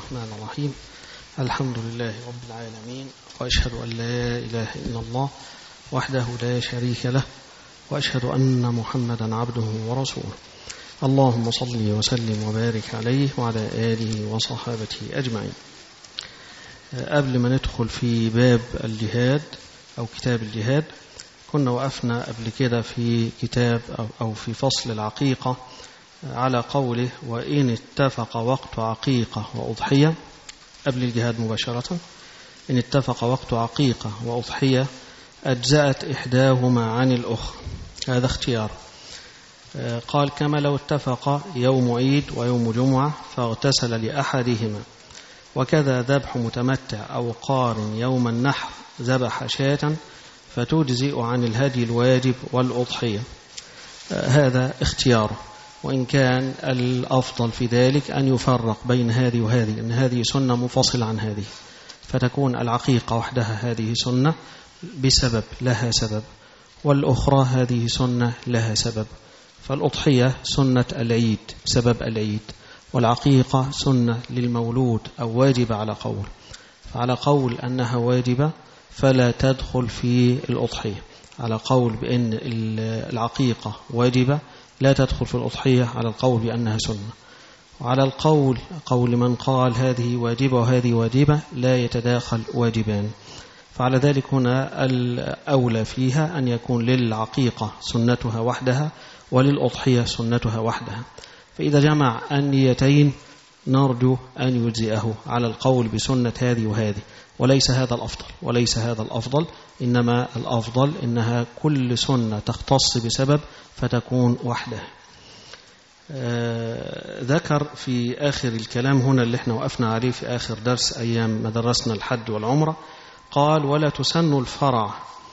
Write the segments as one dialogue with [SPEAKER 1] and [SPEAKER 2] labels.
[SPEAKER 1] الرحمن الرحيم. الحمد لله رب العالمين، وأشهد أن لا إله إلا الله وحده لا شريك له، وأشهد أن محمدا عبده ورسوله. اللهم صل وسلم وبارك عليه وعلى آله وصحابته أجمعين. قبل ما ندخل في باب الجهاد أو كتاب الجهاد، كنا وقفنا قبل كده في كتاب أو في فصل العقيقة على قوله: وإن اتفق وقت عقيقة وأضحية، قبل الجهاد مباشرة، إن اتفق وقت عقيقة وأضحية أجزأت إحداهما عن الأخرى. هذا اختيار. قال: كما لو اتفق يوم عيد ويوم جمعة فاغتسل لأحدهما، وكذا ذبح متمتع أو قارن يوم النحر ذبح شاة فتجزئ عن الهدي الواجب والأضحية. هذا اختياره، وإن كان الأفضل في ذلك أن يفرق بين هذه وهذه، أن هذه سنة منفصلة عن هذه، فتكون العقيقة وحدها هذه سنة بسبب لها سبب، والأخرى هذه سنة لها سبب. فالأضحية سنة العيد سبب العيد، والعقيقة سنة للمولود أو واجبة على قول. فعلى قول أنها واجبة فلا تدخل في الأضحية، على قول بأن العقيقة واجبة لا تدخل في الأضحية، على القول بأنها سنة. وعلى القول قول من قال هذه واجبة وهذه واجبة لا يتداخل واجبان. فعلى ذلك هنا الأولى فيها أن يكون للعقيقة سنتها وحدها وللأضحية سنتها وحدها. فإذا جمع النيتين نرجو أن يجزئه على القول بسنة هذه وهذه، وليس هذا الأفضل، إنما الأفضل إنها كل سنة تختص بسبب فتكون وحدها. ذكر في آخر الكلام هنا اللي احنا وقفنا عليه في آخر درس أيام ما درسنا الحج والعمرة، قال: ولا تسن الفرع.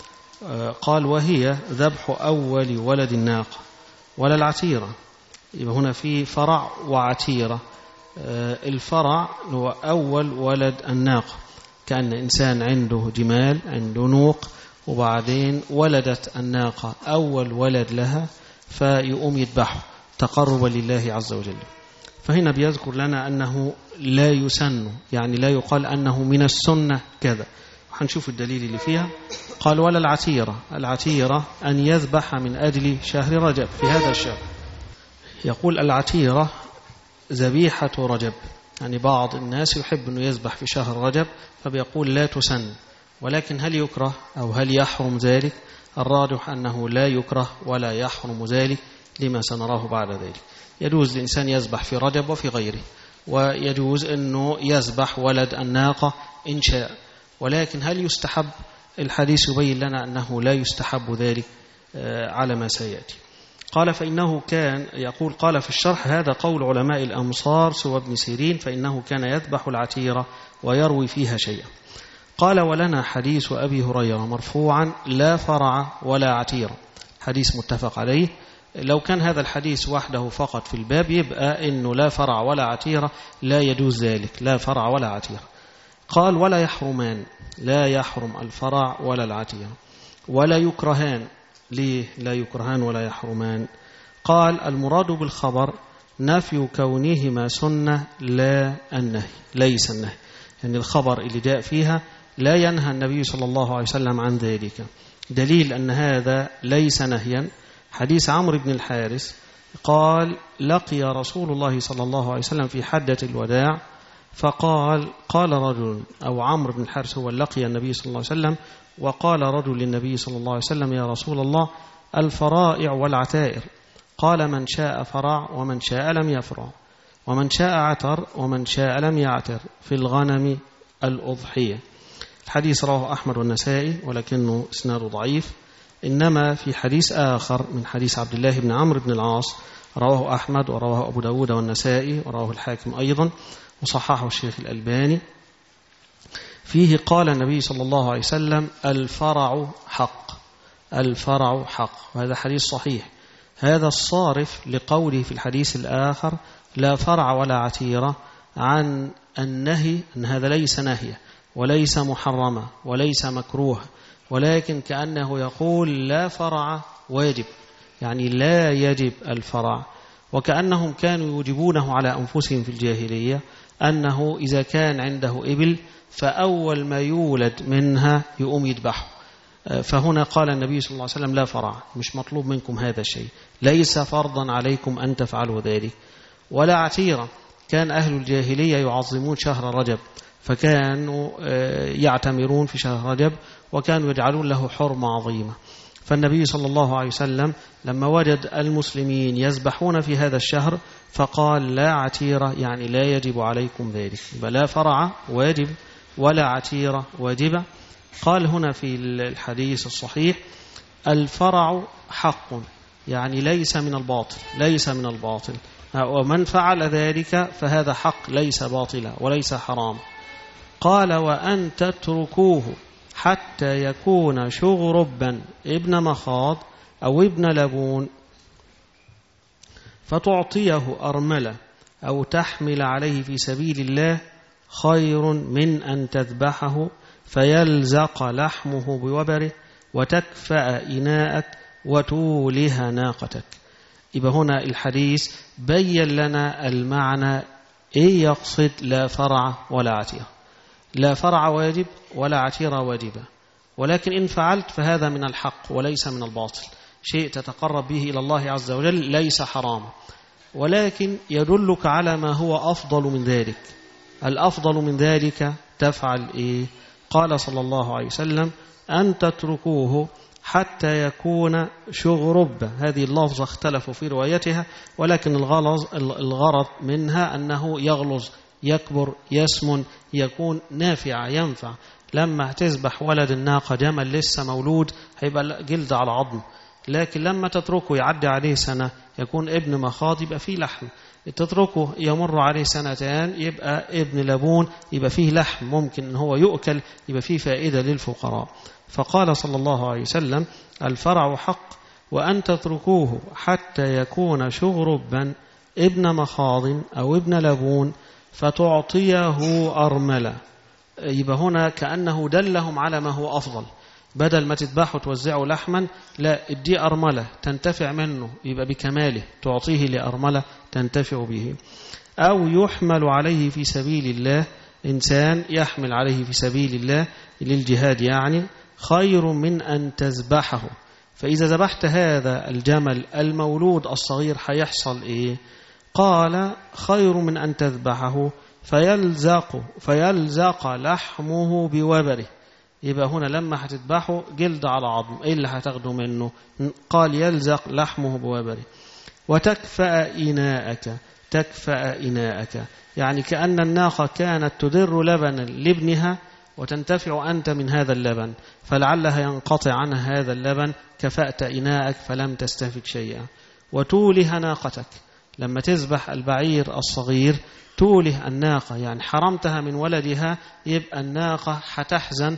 [SPEAKER 1] قال: وهي ذبح أول ولد الناقة ولا العتيرة. يبقى هنا في فرع وعتيرة. الفرع هو أول ولد الناقة، كأن إنسان عنده جمال، عنده نوق، وبعدين ولدت الناقة أول ولد لها فيقوم يذبحه تقربا لله عز وجل. فهنا بيذكر لنا أنه لا يسن، يعني لا يقال أنه من السنة كذا. هنشوف الدليل اللي فيها. قال: ولا العتيرة. العتيرة أن يذبح من أجل شهر رجب في هذا الشهر. يقول: العتيرة ذبيحة رجب، يعني بعض الناس يحب أنه يذبح في شهر رجب، فبيقول لا تسن. ولكن هل يكره أو هل يحرم ذلك؟ الراجح أنه لا يكره ولا يحرم ذلك لما سنراه بعد ذلك. يجوز الإنسان يذبح في رجب وفي غيره، ويجوز أنه يذبح ولد الناقة إن شاء. ولكن هل يستحب؟ الحديث يبين لنا أنه لا يستحب ذلك على ما سيأتي. قال: فإنه كان يقول، قال في الشرح: هذا قول علماء الأمصار سوى ابن سيرين، فإنه كان يذبح العتيرة ويروي فيها شيئا. قال: ولنا حديث أبي هريرة مرفوعا: لا فرع ولا عتيرة. حديث متفق عليه. لو كان هذا الحديث وحده فقط في الباب يبقى إنه لا فرع ولا عتيرة، لا يجوز ذلك، لا فرع ولا عتيرة. قال: ولا يحرمان، لا يحرم الفرع ولا العتيرة. ولا يكرهان. ليه لا يكرهان ولا يحرمان؟ قال: المراد بالخبر نفي كونهما سنة لا النهي، ليس النهي، يعني الخبر اللي جاء فيها لا ينهى النبي صلى الله عليه وسلم عن ذلك. دليل أن هذا ليس نهيا حديث عمرو بن الحارث قال: لقي رسول الله صلى الله عليه وسلم في حجة الوداع، فقال رجل، أو عمرو بن الحارث هو لقي النبي صلى الله عليه وسلم، وقال رجل للنبي صلى الله عليه وسلم: يا رسول الله، الفرائع والعتائر. قال: من شاء فرع ومن شاء لم يفرع، ومن شاء عتر ومن شاء لم يعتر، في الغنم الأضحية. الحديث رواه أحمد والنسائي ولكنه إسناده ضعيف. إنما في حديث آخر من حديث عبد الله بن عمرو بن العاص رواه أحمد ورواه أبو داود والنسائي ورواه الحاكم أيضا وصححه الشيخ الألباني، فيه قال النبي صلى الله عليه وسلم: الفرع حق، الفرع حق. وهذا حديث صحيح. هذا الصارف لقوله في الحديث الآخر: لا فرع ولا عتيرة، عن النهي، أن هذا ليس نهي وليس محرمة وليس مكروه، ولكن كأنه يقول لا فرع واجب، يعني لا يجب الفرع. وكأنهم كانوا يوجبونه على أنفسهم في الجاهلية، أنه إذا كان عنده إبل فأول ما يولد منها يقوم يذبحه. فهنا قال النبي صلى الله عليه وسلم لا فرع، مش مطلوب منكم هذا الشيء، ليس فرضا عليكم أن تفعلوا ذلك. ولا عتيرة، كان أهل الجاهلية يعظمون شهر رجب، فكانوا يعتمرون في شهر رجب وكانوا يجعلون له حرمة عظيمة. فالنبي صلى الله عليه وسلم لما وجد المسلمين يذبحون في هذا الشهر فقال لا عتيرة، يعني لا يجب عليكم ذلك، لا فرع واجب ولا عتيرة واجبة. قال هنا في الحديث الصحيح الفرع حق، يعني ليس من الباطل، ليس من الباطل، ومن فعل ذلك فهذا حق ليس باطلا وليس حرام. قال وأن تتركوه حتى يكون شغربا ابن مخاض أو ابن لبون فتعطيه أرملة أو تحمل عليه في سبيل الله خير من أن تذبحه فيلزق لحمه بوبره وتكفأ إناءك وتوله ناقتك. يبقى هنا الحديث بين لنا المعنى إيه يقصد لا فرع ولا عتيرة. لا فرع واجب ولا عتيرة واجبة، ولكن إن فعلت فهذا من الحق وليس من الباطل، شيء تتقرب به إلى الله عز وجل ليس حرام، ولكن يدلك على ما هو أفضل من ذلك. الأفضل من ذلك تفعل إيه؟ قال صلى الله عليه وسلم أن تتركوه حتى يكون شغرب. هذه اللفظة اختلفوا في روايتها، ولكن الغرض منها أنه يغلظ، يكبر، يسمن، يكون نافع، ينفع. لما تذبح ولد الناقة جمل لسه مولود هيبقى جلد على عظم، لكن لما تتركه يعدي عليه سنة يكون ابن مخاض يبقى فيه لحم، تتركه يمر عليه سنتين يبقى ابن لبون يبقى فيه لحم ممكن ان هو يؤكل، يبقى فيه فائدة للفقراء. فقال صلى الله عليه وسلم الفرع حق وأن تتركوه حتى يكون شغربا ابن مخاض أو ابن لبون فتعطيه أرملة. يبقى هنا كأنه دلهم على ما هو أفضل، بدل ما تذبحوا توزعوا لحما، لا ادي أرملة تنتفع منه يبقى بكماله، تعطيه لأرملة تنتفع به. أو يحمل عليه في سبيل الله، إنسان يحمل عليه في سبيل الله للجهاد، يعني خير من أن تذبحه. فإذا ذبحت هذا الجمل المولود الصغير هيحصل إيه؟ قال خير من أن تذبحه فيلزق لحمه بوبره. يبقى هنا لما هتذبحه جلد على عظم، إيه اللي هتاخده منه؟ قال يلزق لحمه بوبره. وتكفأ إناءك، تكفأ إناءك يعني كأن الناقة كانت تدر لبنا لابنها وتنتفع أنت من هذا اللبن، فلعلها ينقطع عنها هذا اللبن، كفأت إناءك فلم تستفد شيئا. وتوله ناقتك، لما تذبح البعير الصغير توله الناقة، يعني حرمتها من ولدها، يبقى الناقة حتحزن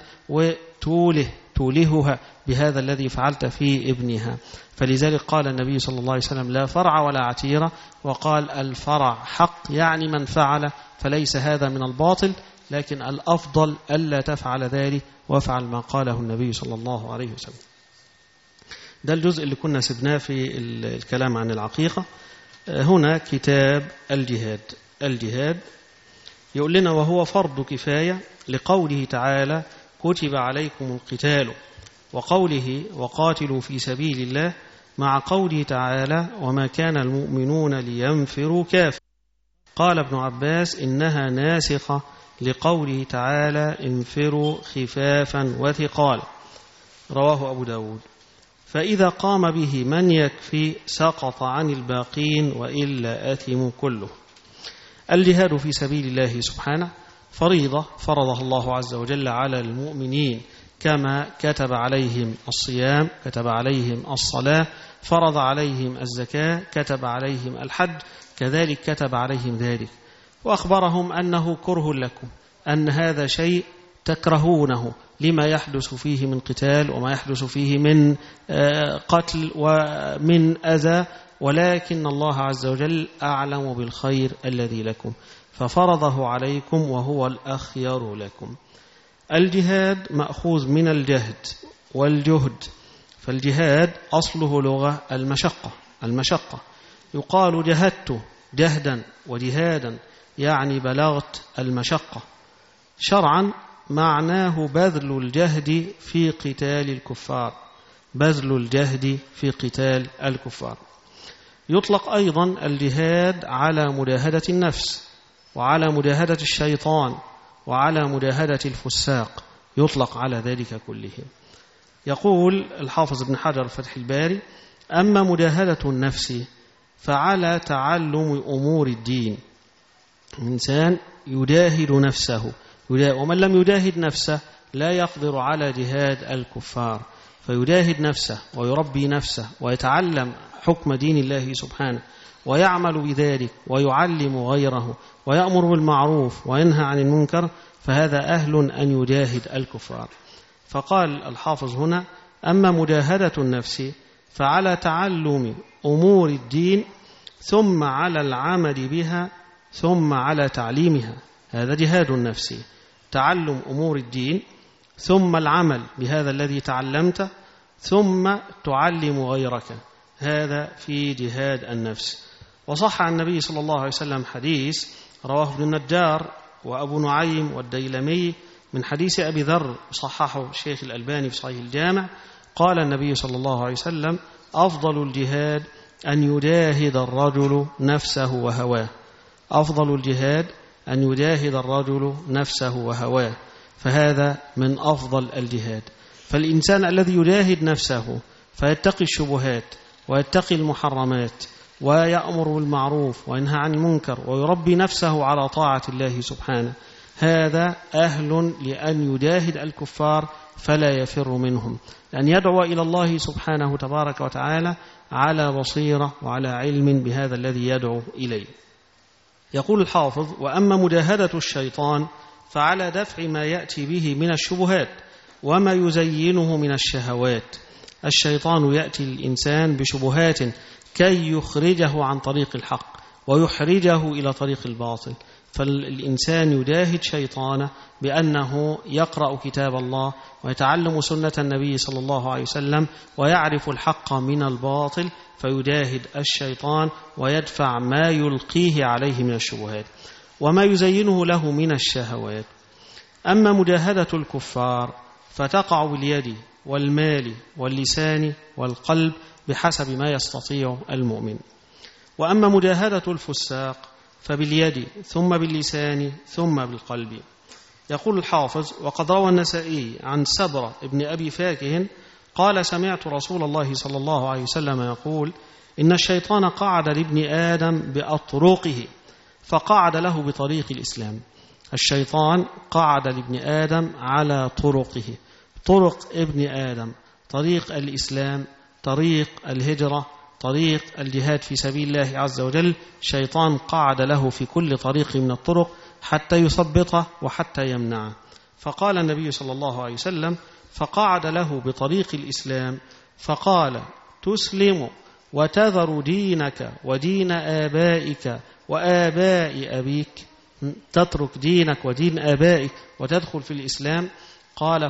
[SPEAKER 1] وتولهها بهذا الذي فعلت في ابنها. فلذلك قال النبي صلى الله عليه وسلم لا فرع ولا عتيرة، وقال الفرع حق، يعني من فعل فليس هذا من الباطل، لكن الأفضل ألا تفعل ذلك وافعل ما قاله النبي صلى الله عليه وسلم. ده الجزء اللي كنا سبناه في الكلام عن العقيقة. هنا كتاب الجهاد يقول لنا وهو فرض كفاية لقوله تعالى كتب عليكم القتال، وقوله وقاتلوا في سبيل الله، مع قوله تعالى وما كان المؤمنون لينفروا كافة. قال ابن عباس إنها ناسخة لقوله تعالى انفروا خفافا وثقالا، رواه أبو داود. فإذا قام به من يكفي سقط عن الباقين وإلا آثم كله. الجهاد في سبيل الله سبحانه فريضة فرضها الله عز وجل على المؤمنين، كما كتب عليهم الصيام، كتب عليهم الصلاة، فرض عليهم الزكاة، كتب عليهم الحج، كذلك كتب عليهم ذلك. وأخبرهم أنه كره لكم، أن هذا شيء تكرهونه لما يحدث فيه من قتال وما يحدث فيه من قتل ومن أذى، ولكن الله عز وجل أعلم بالخير الذي لكم ففرضه عليكم وهو الأخير لكم. الجهاد مأخوذ من الجهد والجهد، فالجهاد أصله لغة المشقة. يقال جهدت جهدا وجهادا، يعني بلغت المشقة. شرعا معناه بذل الجهد في قتال الكفار، بذل الجهد في قتال الكفار. يطلق أيضا الجهاد على مجاهدة النفس، وعلى مجاهدة الشيطان، وعلى مجاهدة الفساق، يطلق على ذلك كله. يقول الحافظ ابن حجر فتح الباري: أما مجاهدة النفس فعلى تعلم أمور الدين. الإنسان يجاهد نفسه، ومن لم يجاهد نفسه لا يقدر على جهاد الكفار، فيجاهد نفسه ويربي نفسه ويتعلم حكم دين الله سبحانه ويعمل بذلك ويعلم غيره ويأمر بالمعروف وينهى عن المنكر، فهذا أهل أن يجاهد الكفار. فقال الحافظ هنا: أما مجاهدة النفس فعلى تعلم أمور الدين، ثم على العمل بها، ثم على تعليمها. هذا جهاد النفس، تعلم أمور الدين، ثم العمل بهذا الذي تعلمته، ثم تعلم غيرك. هذا في جهاد النفس. وصح عن النبي صلى الله عليه وسلم حديث رواه ابن النجار وأبو نعيم والديلمي من حديث أبي ذر، صححه الشيخ الألباني في صحيح الجامع. قال النبي صلى الله عليه وسلم: أفضل الجهاد أن يجاهد الرجل نفسه وهواه. أفضل الجهاد أن يجاهد الرجل نفسه وهواه، فهذا من أفضل الجهاد. فالإنسان الذي يجاهد نفسه فيتقي الشبهات ويتقي المحرمات ويأمر بالمعروف وينهى عن المنكر ويربي نفسه على طاعة الله سبحانه، هذا أهل لأن يجاهد الكفار فلا يفر منهم، أن يدعو إلى الله سبحانه تبارك وتعالى على بصيرة وعلى علم بهذا الذي يدعو إليه. يقول الحافظ: وأما مجاهدة الشيطان فعلى دفع ما يأتي به من الشبهات وما يزينه من الشهوات. الشيطان يأتي للإنسان بشبهات كي يخرجه عن طريق الحق ويحرجه إلى طريق الباطل، فالإنسان يجاهد شيطانه بأنه يقرأ كتاب الله ويتعلم سنة النبي صلى الله عليه وسلم ويعرف الحق من الباطل، فيجاهد الشيطان ويدفع ما يلقيه عليه من الشبهات وما يزينه له من الشهوات. أما مجاهدة الكفار فتقع باليد والمال واللسان والقلب بحسب ما يستطيع المؤمن. وأما مجاهدة الفساق فباليد ثم باللسان ثم بالقلب. يقول الحافظ: وقد روى النسائي عن سبرة ابن أبي فاكه قال: سمعت رسول الله صلى الله عليه وسلم يقول: إن الشيطان قعد لابن آدم بأطرقه فقعد له بطريق الإسلام. الشيطان قعد لابن آدم على طرقه، طرق ابن آدم، طريق الإسلام، طريق الهجرة، طريق الجهاد في سبيل الله عز وجل. الشيطان قعد له في كل طريق من الطرق حتى يثبطه وحتى يمنعه. فقال النبي صلى الله عليه وسلم: فقعد له بطريق الإسلام فقال: تسلم وتذر دينك ودين آبائك وآباء أبيك، تترك دينك ودين آبائك وتدخل في الإسلام. قال: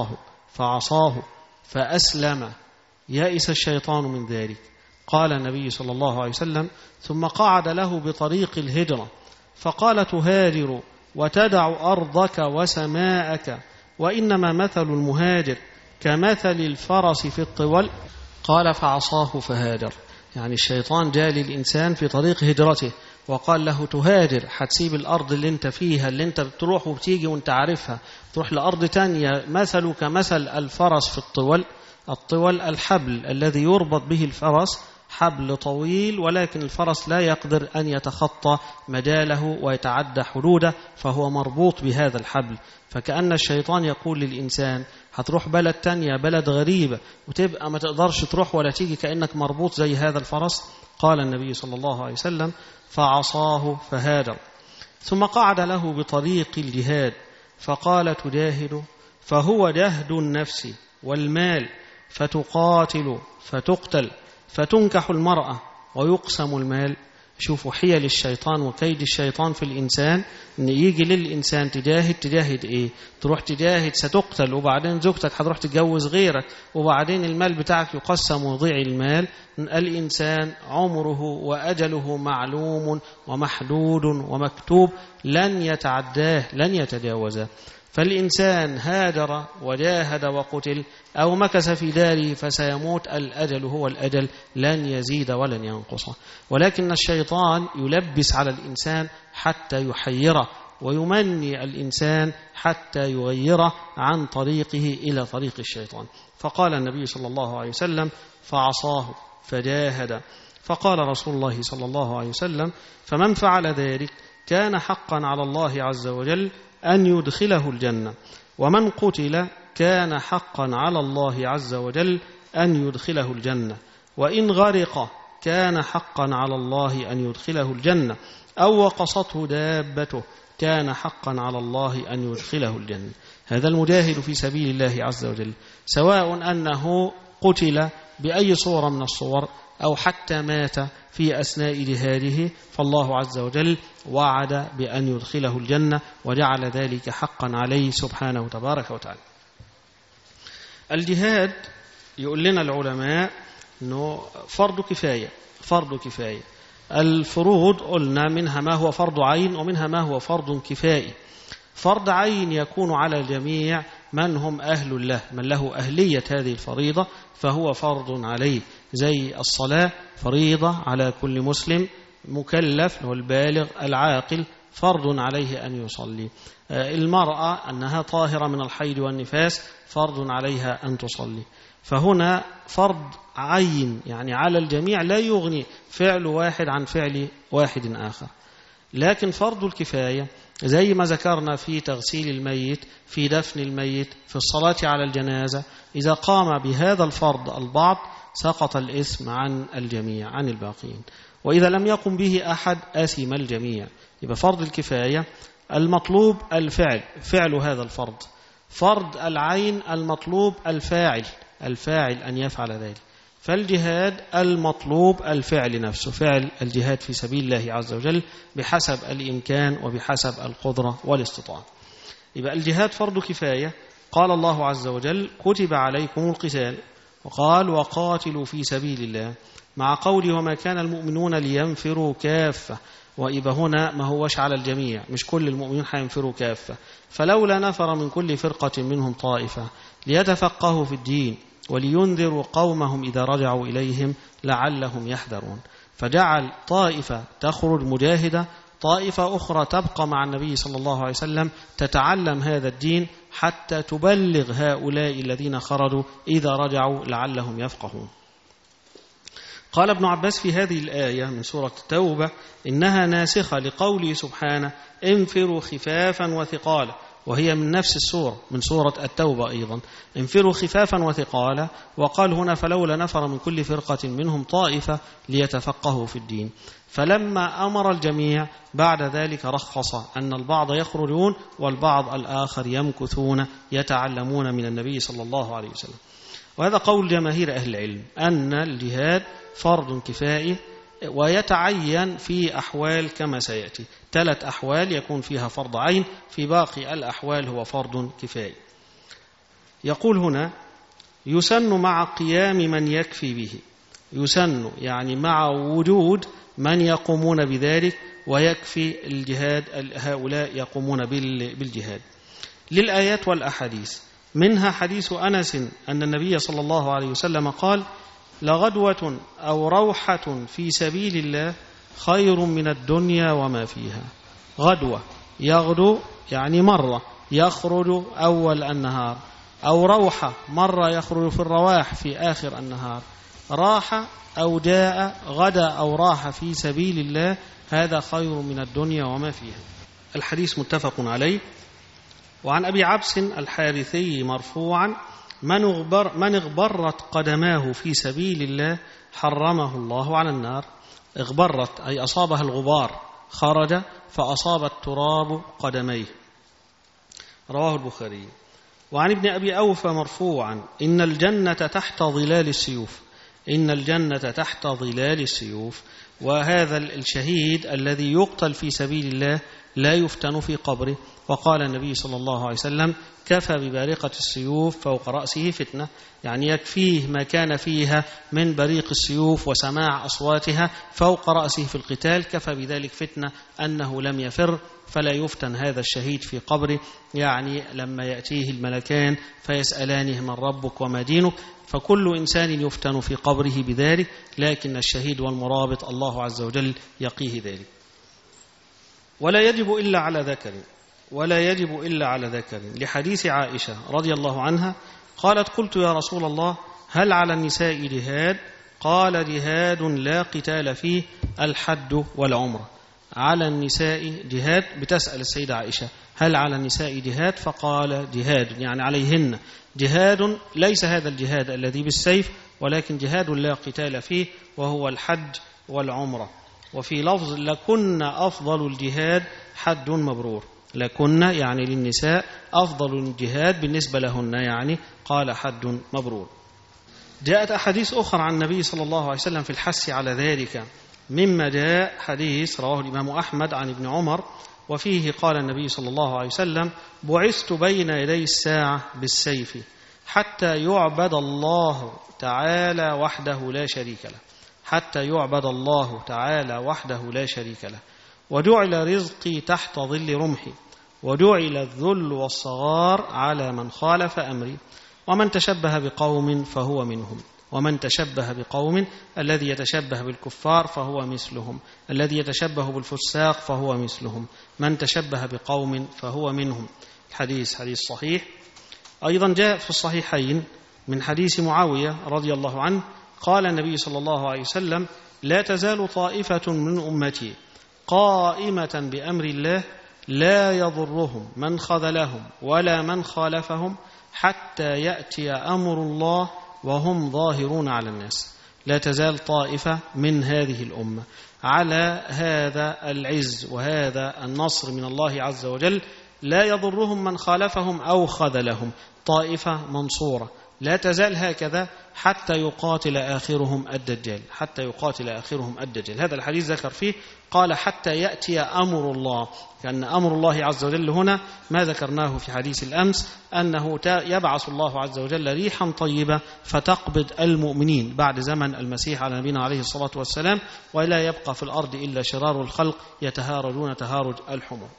[SPEAKER 1] فعصاه فأسلم، يئس الشيطان من ذلك. قال النبي صلى الله عليه وسلم: ثم قعد له بطريق الهجرة فقال: تهاجر وتدع أرضك وسماءك، وإنما مثل المهاجر كمثل الفرس في الطول. قال: فعصاه فهاجر. يعني الشيطان جاء للإنسان في طريق هجرته وقال له: تهاجر، هتسيب الأرض اللي انت فيها اللي انت بتروح وبتيجي وانت عارفها، تروح لأرض تانية مثل كمثل الفرس في الطول. الطول الحبل الذي يربط به الفرس، حبل طويل ولكن الفرس لا يقدر أن يتخطى مجاله ويتعدى حدوده، فهو مربوط بهذا الحبل. فكأن الشيطان يقول للإنسان: هتروح بلد تانية، بلد غريبة، وتبقى ما تقدرش تروح ولا تيجي، كأنك مربوط زي هذا الفرس. قال النبي صلى الله عليه وسلم: فعصاه فهاجر. ثم قعد له بطريق الجهاد فقال: تجاهد، فهو جهد النفس والمال، فتقاتل فتقتل فتنكح المرأة ويقسم المال. شوفوا حيل الشيطان وكيد الشيطان في الإنسان، إن يجي للإنسان تجاهد إيه؟ تروح تجاهد ستقتل، وبعدين زوجتك هتروح تتجوز غيرك، وبعدين المال بتاعك يقسم ويضيع المال. الإنسان عمره وأجله معلوم ومحدود ومكتوب، لن يتعداه لن يتجاوزه. فالإنسان هاجر وجاهد وقتل أو مكث في داره فسيموت، الأجل هو الأجل، لن يزيد ولن ينقص. ولكن الشيطان يلبس على الإنسان حتى يحيره، ويمني الإنسان حتى يغيره عن طريقه إلى طريق الشيطان. فقال النبي صلى الله عليه وسلم: فعصاه فجاهد. فقال رسول الله صلى الله عليه وسلم: فمن فعل ذلك كان حقا على الله عز وجل أن يدخله الجنة، ومن قتل كان حقا على الله عز وجل أن يدخله الجنة، وإن غرق كان حقا على الله أن يدخله الجنة، أو وقصته دابته كان حقا على الله أن يدخله الجنة. هذا المجاهد في سبيل الله عز وجل، سواء أنه قتل بأي صورة من الصور أو حتى مات في أثناء جهاده، فالله عز وجل وعد بأن يدخله الجنة وجعل ذلك حقا عليه سبحانه تبارك وتعالى. الجهاد يقول لنا العلماء أنه فرض كفاية. الفروض قلنا منها ما هو فرض عين ومنها ما هو فرض كفائي. فرض عين يكون على الجميع من هم أهل له، من له أهلية هذه الفريضة فهو فرض عليه، زي الصلاة فريضة على كل مسلم مكلف والبالغ العاقل، فرض عليه أن يصلي. المرأة أنها طاهرة من الحيض والنفاس فرض عليها أن تصلي. فهنا فرض عين يعني على الجميع، لا يغني فعل واحد عن فعل واحد آخر. لكن فرض الكفاية زي ما ذكرنا في تغسيل الميت، في دفن الميت، في الصلاة على الجنازة، إذا قام بهذا الفرض البعض سقط الإثم عن الجميع عن الباقين، وإذا لم يقم به أحد آثم الجميع. يبقى فرض الكفاية المطلوب فعل هذا الفرض. فرض العين المطلوب الفاعل أن يفعل ذلك. فالجهاد المطلوب الفعل نفسه، فعل الجهاد في سبيل الله عز وجل بحسب الإمكان وبحسب القدرة والاستطاعة. يبقى الجهاد فرض كفاية. قال الله عز وجل: كتب عليكم القتال، وقال: وقاتلوا في سبيل الله، مع قوله: وما كان المؤمنون لينفروا كافة. وإذا هنا ما هوش على الجميع، مش كل المؤمنين حينفروا كافة. فلولا نفر من كل فرقة منهم طائفة ليتفقهوا في الدين ولينذروا قومهم إذا رجعوا إليهم لعلهم يحذرون. فجعل طائفة تخرج مجاهدة، طائفة أخرى تبقى مع النبي صلى الله عليه وسلم تتعلم هذا الدين حتى تبلغ هؤلاء الذين خرجوا إذا رجعوا لعلهم يفقهون. قال ابن عباس في هذه الآية من سورة التوبة: إنها ناسخة لقوله سبحانه: انفروا خفافا وثقالا، وهي من نفس السورة من سورة التوبة أيضا: انفروا خفافا وثقالا. وقال هنا: فلولا نفر من كل فرقة منهم طائفة ليتفقهوا في الدين. فلما أمر الجميع بعد ذلك رخص أن البعض يخرجون والبعض الآخر يمكثون يتعلمون من النبي صلى الله عليه وسلم. وهذا قول جماهير أهل العلم أن الجهاد فرض كفائي، ويتعين في أحوال كما سيأتي، 3 أحوال يكون فيها فرض عين، في باقي الأحوال هو فرض كفائي. يقول هنا: يسن مع قيام من يكفي به. يسن يعني مع وجود من يقومون بذلك ويكفي الجهاد، هؤلاء يقومون بالجهاد. للآيات والأحاديث، منها حديث أنس أن النبي صلى الله عليه وسلم قال: لغدوة أو روحة في سبيل الله خير من الدنيا وما فيها. غدوة يغدو يعني مرة يخرج أول النهار، أو روحة مرة يخرج في الرواح في آخر النهار. راح أو جاء غدا أو راح في سبيل الله، هذا خير من الدنيا وما فيها. الحديث متفق عليه. وعن أبي عبس الحارثي مرفوعا: من اغبرت قدماه في سبيل الله حرمه الله على النار. اغبرت أي أصابها الغبار، خرج فأصاب التراب قدميه. رواه البخاري. وعن ابن أبي أوفى مرفوعا: إن الجنة تحت ظلال السيوف. إن الجنة تحت ظلال السيوف. وهذا الشهيد الذي يقتل في سبيل الله لا يفتن في قبره. وقال النبي صلى الله عليه وسلم: كفى ببارقة السيوف فوق رأسه فتنة، يعني يكفيه ما كان فيها من بريق السيوف وسماع أصواتها فوق رأسه في القتال، كفى بذلك فتنة أنه لم يفر، فلا يفتن هذا الشهيد في قبره. يعني لما يأتيه الملكان فيسألانه: من ربك وما دينك؟ فكل إنسان يفتن في قبره بذلك، لكن الشهيد والمرابط الله عز وجل يقيه ذلك. ولا يجب إلا على ذكر، لحديث عائشة رضي الله عنها قالت: قلت يا رسول الله هل على النساء جهاد؟ قال: جهاد لا قتال فيه الحد والعمرة. على النساء جهاد، بتسأل السيدة عائشة هل على النساء جهاد؟ فقال: جهاد، يعني عليهن جهاد، ليس هذا الجهاد الذي بالسيف، ولكن جهاد لا قتال فيه وهو الحج والعمرة. وفي لفظ: لكن أفضل الجهاد حج مبرور. لكن يعني للنساء أفضل الجهاد بالنسبة لهن، يعني قال حج مبرور. جاءت أحاديث أخرى عن النبي صلى الله عليه وسلم في الحث على ذلك، مما جاء حديث رواه الإمام أحمد عن ابن عمر، وفيه قال النبي صلى الله عليه وسلم: بعثت بين يدي الساعة بالسيف حتى يعبد الله تعالى وحده لا شريك له، حتى يعبد الله تعالى وحده لا شريك له، وجعل رزقي تحت ظل رمحي، وجعل الذل والصغار على من خالف أمري، ومن تشبه بقوم فهو منهم. ومن تشبه بقوم، الذي يتشبه بالكفار فهو مثلهم، الذي يتشبه بالفساق فهو مثلهم، من تشبه بقوم فهو منهم. الحديث حديث صحيح. أيضا جاء في الصحيحين من حديث معاوية رضي الله عنه قال النبي صلى الله عليه وسلم: لا تزال طائفة من أمتي قائمة بأمر الله لا يضرهم من خذلهم ولا من خالفهم حتى يأتي أمر الله وهم ظاهرون على الناس. لا تزال طائفة من هذه الأمة على هذا العز وهذا النصر من الله عز وجل، لا يضرهم من خالفهم أو خذلهم، طائفة منصورة لا تزال هكذا حتى يقاتل آخرهم الدجال، حتى يقاتل آخرهم الدجال. هذا الحديث ذكر فيه قال: حتى يأتي أمر الله، لأن أمر الله عز وجل هنا ما ذكرناه في حديث الأمس، أنه يبعث الله عز وجل ريحا طيبة فتقبض المؤمنين بعد زمن المسيح على نبينا عليه الصلاة والسلام، ولا يبقى في الأرض إلا شرار الخلق يتهارجون تهارج الحمر.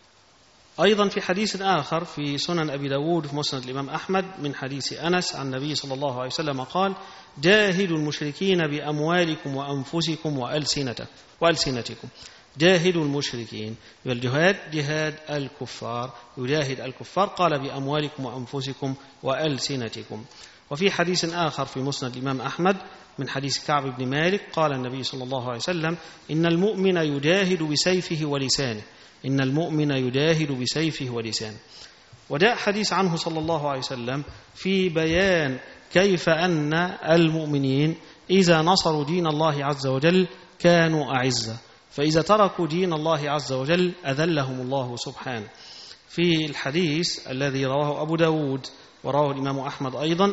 [SPEAKER 1] أيضا في حديث آخر في سنن أبي داود في مسند الإمام أحمد من حديث أنس عن النبي صلى الله عليه وسلم قال: جاهدوا المشركين بأموالكم وأنفسكم وألسنتكم. جاهدوا المشركين، والجهاد جهاد الكفار، يجاهد الكفار، قال: بأموالكم وأنفسكم وألسنتكم. وفي حديث آخر في مسند الإمام أحمد من حديث كعب بن مالك قال النبي صلى الله عليه وسلم: إن المؤمن يجاهد بسيفه ولسانه، إن المؤمن يجاهد بسيفه ولسانه. وجاء حديث عنه صلى الله عليه وسلم في بيان كيف أن المؤمنين إذا نصروا دين الله عز وجل كانوا أعزة، فإذا تركوا دين الله عز وجل أذلهم الله سبحانه. في الحديث الذي رواه أبو داود ورواه الإمام أحمد أيضا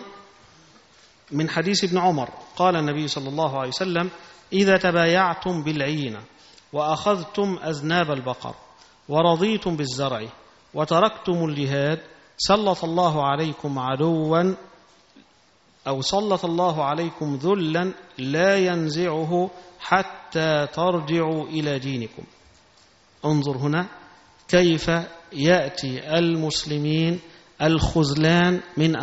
[SPEAKER 1] من حديث ابن عمر قال النبي صلى الله عليه وسلم: إذا تبايعتم بالعينة وأخذتم أذناب البقر ورضيتم بالزرع وتركتم الجهاد سلط الله عليكم عدوا، أو سلط الله عليكم ذلا لا ينزعه حتى ترجعوا إلى دينكم. انظر هنا كيف يأتي المسلمين الخذلان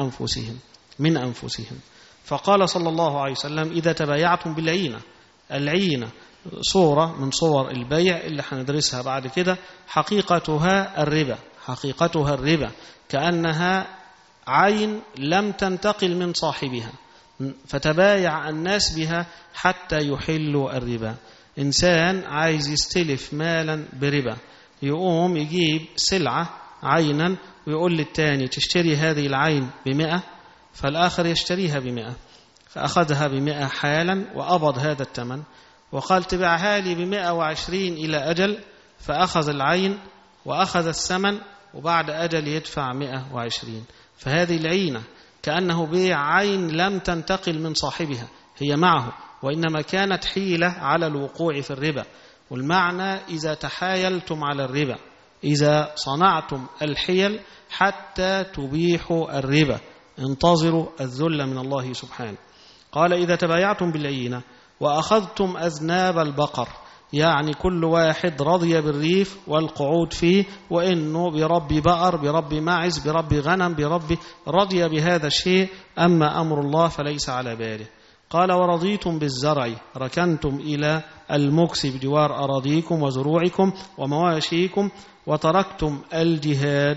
[SPEAKER 1] من أنفسهم. فقال صلى الله عليه وسلم: إذا تبايعتم بالعينة. العينة صورة من صور البيع اللي هندرسها بعد كده، حقيقتها الربا، كأنها عين لم تنتقل من صاحبها، فتبايع الناس بها حتى يحلوا الربا. إنسان عايز يستلف مالا بربا، يقوم يجيب سلعة عينا ويقول للتاني: تشتري هذه العين ب100، فالآخر يشتريها ب100، فأخذها ب100 حالا وأبض هذا الثمن، وقال: تبعها لي ب120 إلى أجل، فأخذ العين وأخذ الثمن، وبعد أجل يدفع 120. فهذه العينة كأنه بيع عين لم تنتقل من صاحبها، هي معه، وإنما كانت حيلة على الوقوع في الربا. والمعنى إذا تحايلتم على الربا، إذا صنعتم الحيل حتى تبيحوا الربا، انتظروا الذل من الله سبحانه. قال إذا تبايعتم بالعينة وأخذتم أذناب البقر، يعني كل واحد رضي بالريف والقعود فيه، وإنه برب بقر، برب معز، برب غنم، برب رضي بهذا الشيء، أما أمر الله فليس على باله. قال ورضيتم بالزرع، ركنتم إلى المكس بجوار أراضيكم وزروعكم ومواشيكم، وتركتم الجهاد،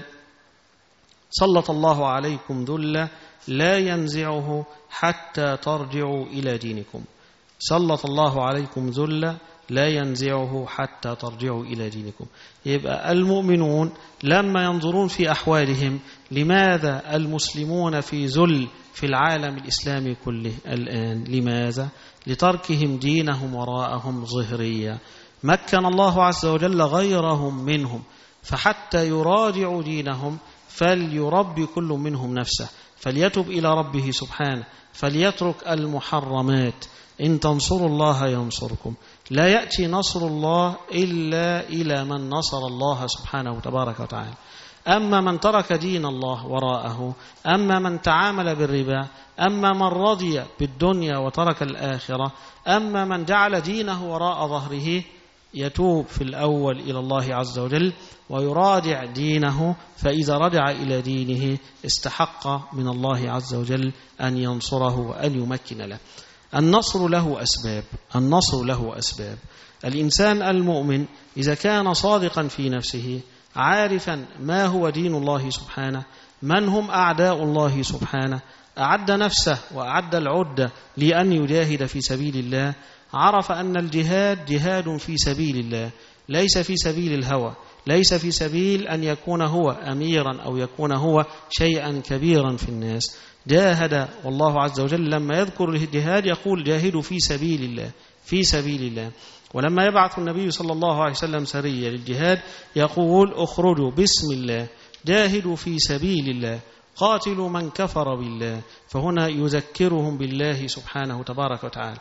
[SPEAKER 1] سلط الله عليكم ذلا لا ينزعه حتى ترجعوا إلى دينكم. سلط الله عليكم ذلا لا ينزعه حتى ترجعوا إلى دينكم. يبقى المؤمنون لما ينظرون في أحوالهم، لماذا المسلمون في ذل في العالم الإسلامي كله الآن؟ لماذا؟ لتركهم دينهم وراءهم ظهريا. مكن الله عز وجل غيرهم منهم، فحتى يراجعوا دينهم فليربي كل منهم نفسه، فليتب إلى ربه سبحانه، فليترك المحرمات. إن تنصروا الله ينصركم. لا يأتي نصر الله إلا إلى من نصر الله سبحانه تبارك وتعالى. أما من ترك دين الله وراءه، أما من تعامل بالربا، أما من رضي بالدنيا وترك الآخرة، أما من جعل دينه وراء ظهره، يتوب في الأول إلى الله عز وجل ويراجع دينه، فإذا رجع إلى دينه استحق من الله عز وجل أن ينصره وأن يمكن له. النصر له أسباب، النصر له أسباب. الإنسان المؤمن إذا كان صادقا في نفسه، عارفا ما هو دين الله سبحانه، من هم أعداء الله سبحانه، أعد نفسه وأعد العدة لأن يجاهد في سبيل الله، عرف أن الجهاد جهاد في سبيل الله، ليس في سبيل الهوى، ليس في سبيل أن يكون هو أميرا أو يكون هو شيئا كبيرا في الناس. جاهد، والله عز وجل لما يذكر الجهاد يقول جاهدوا في سبيل الله، في سبيل الله. ولما يبعث النبي صلى الله عليه وسلم سرية للجهاد يقول اخرجوا بسم الله، جاهدوا في سبيل الله، قاتلوا من كفر بالله. فهنا يذكرهم بالله سبحانه تبارك وتعالى.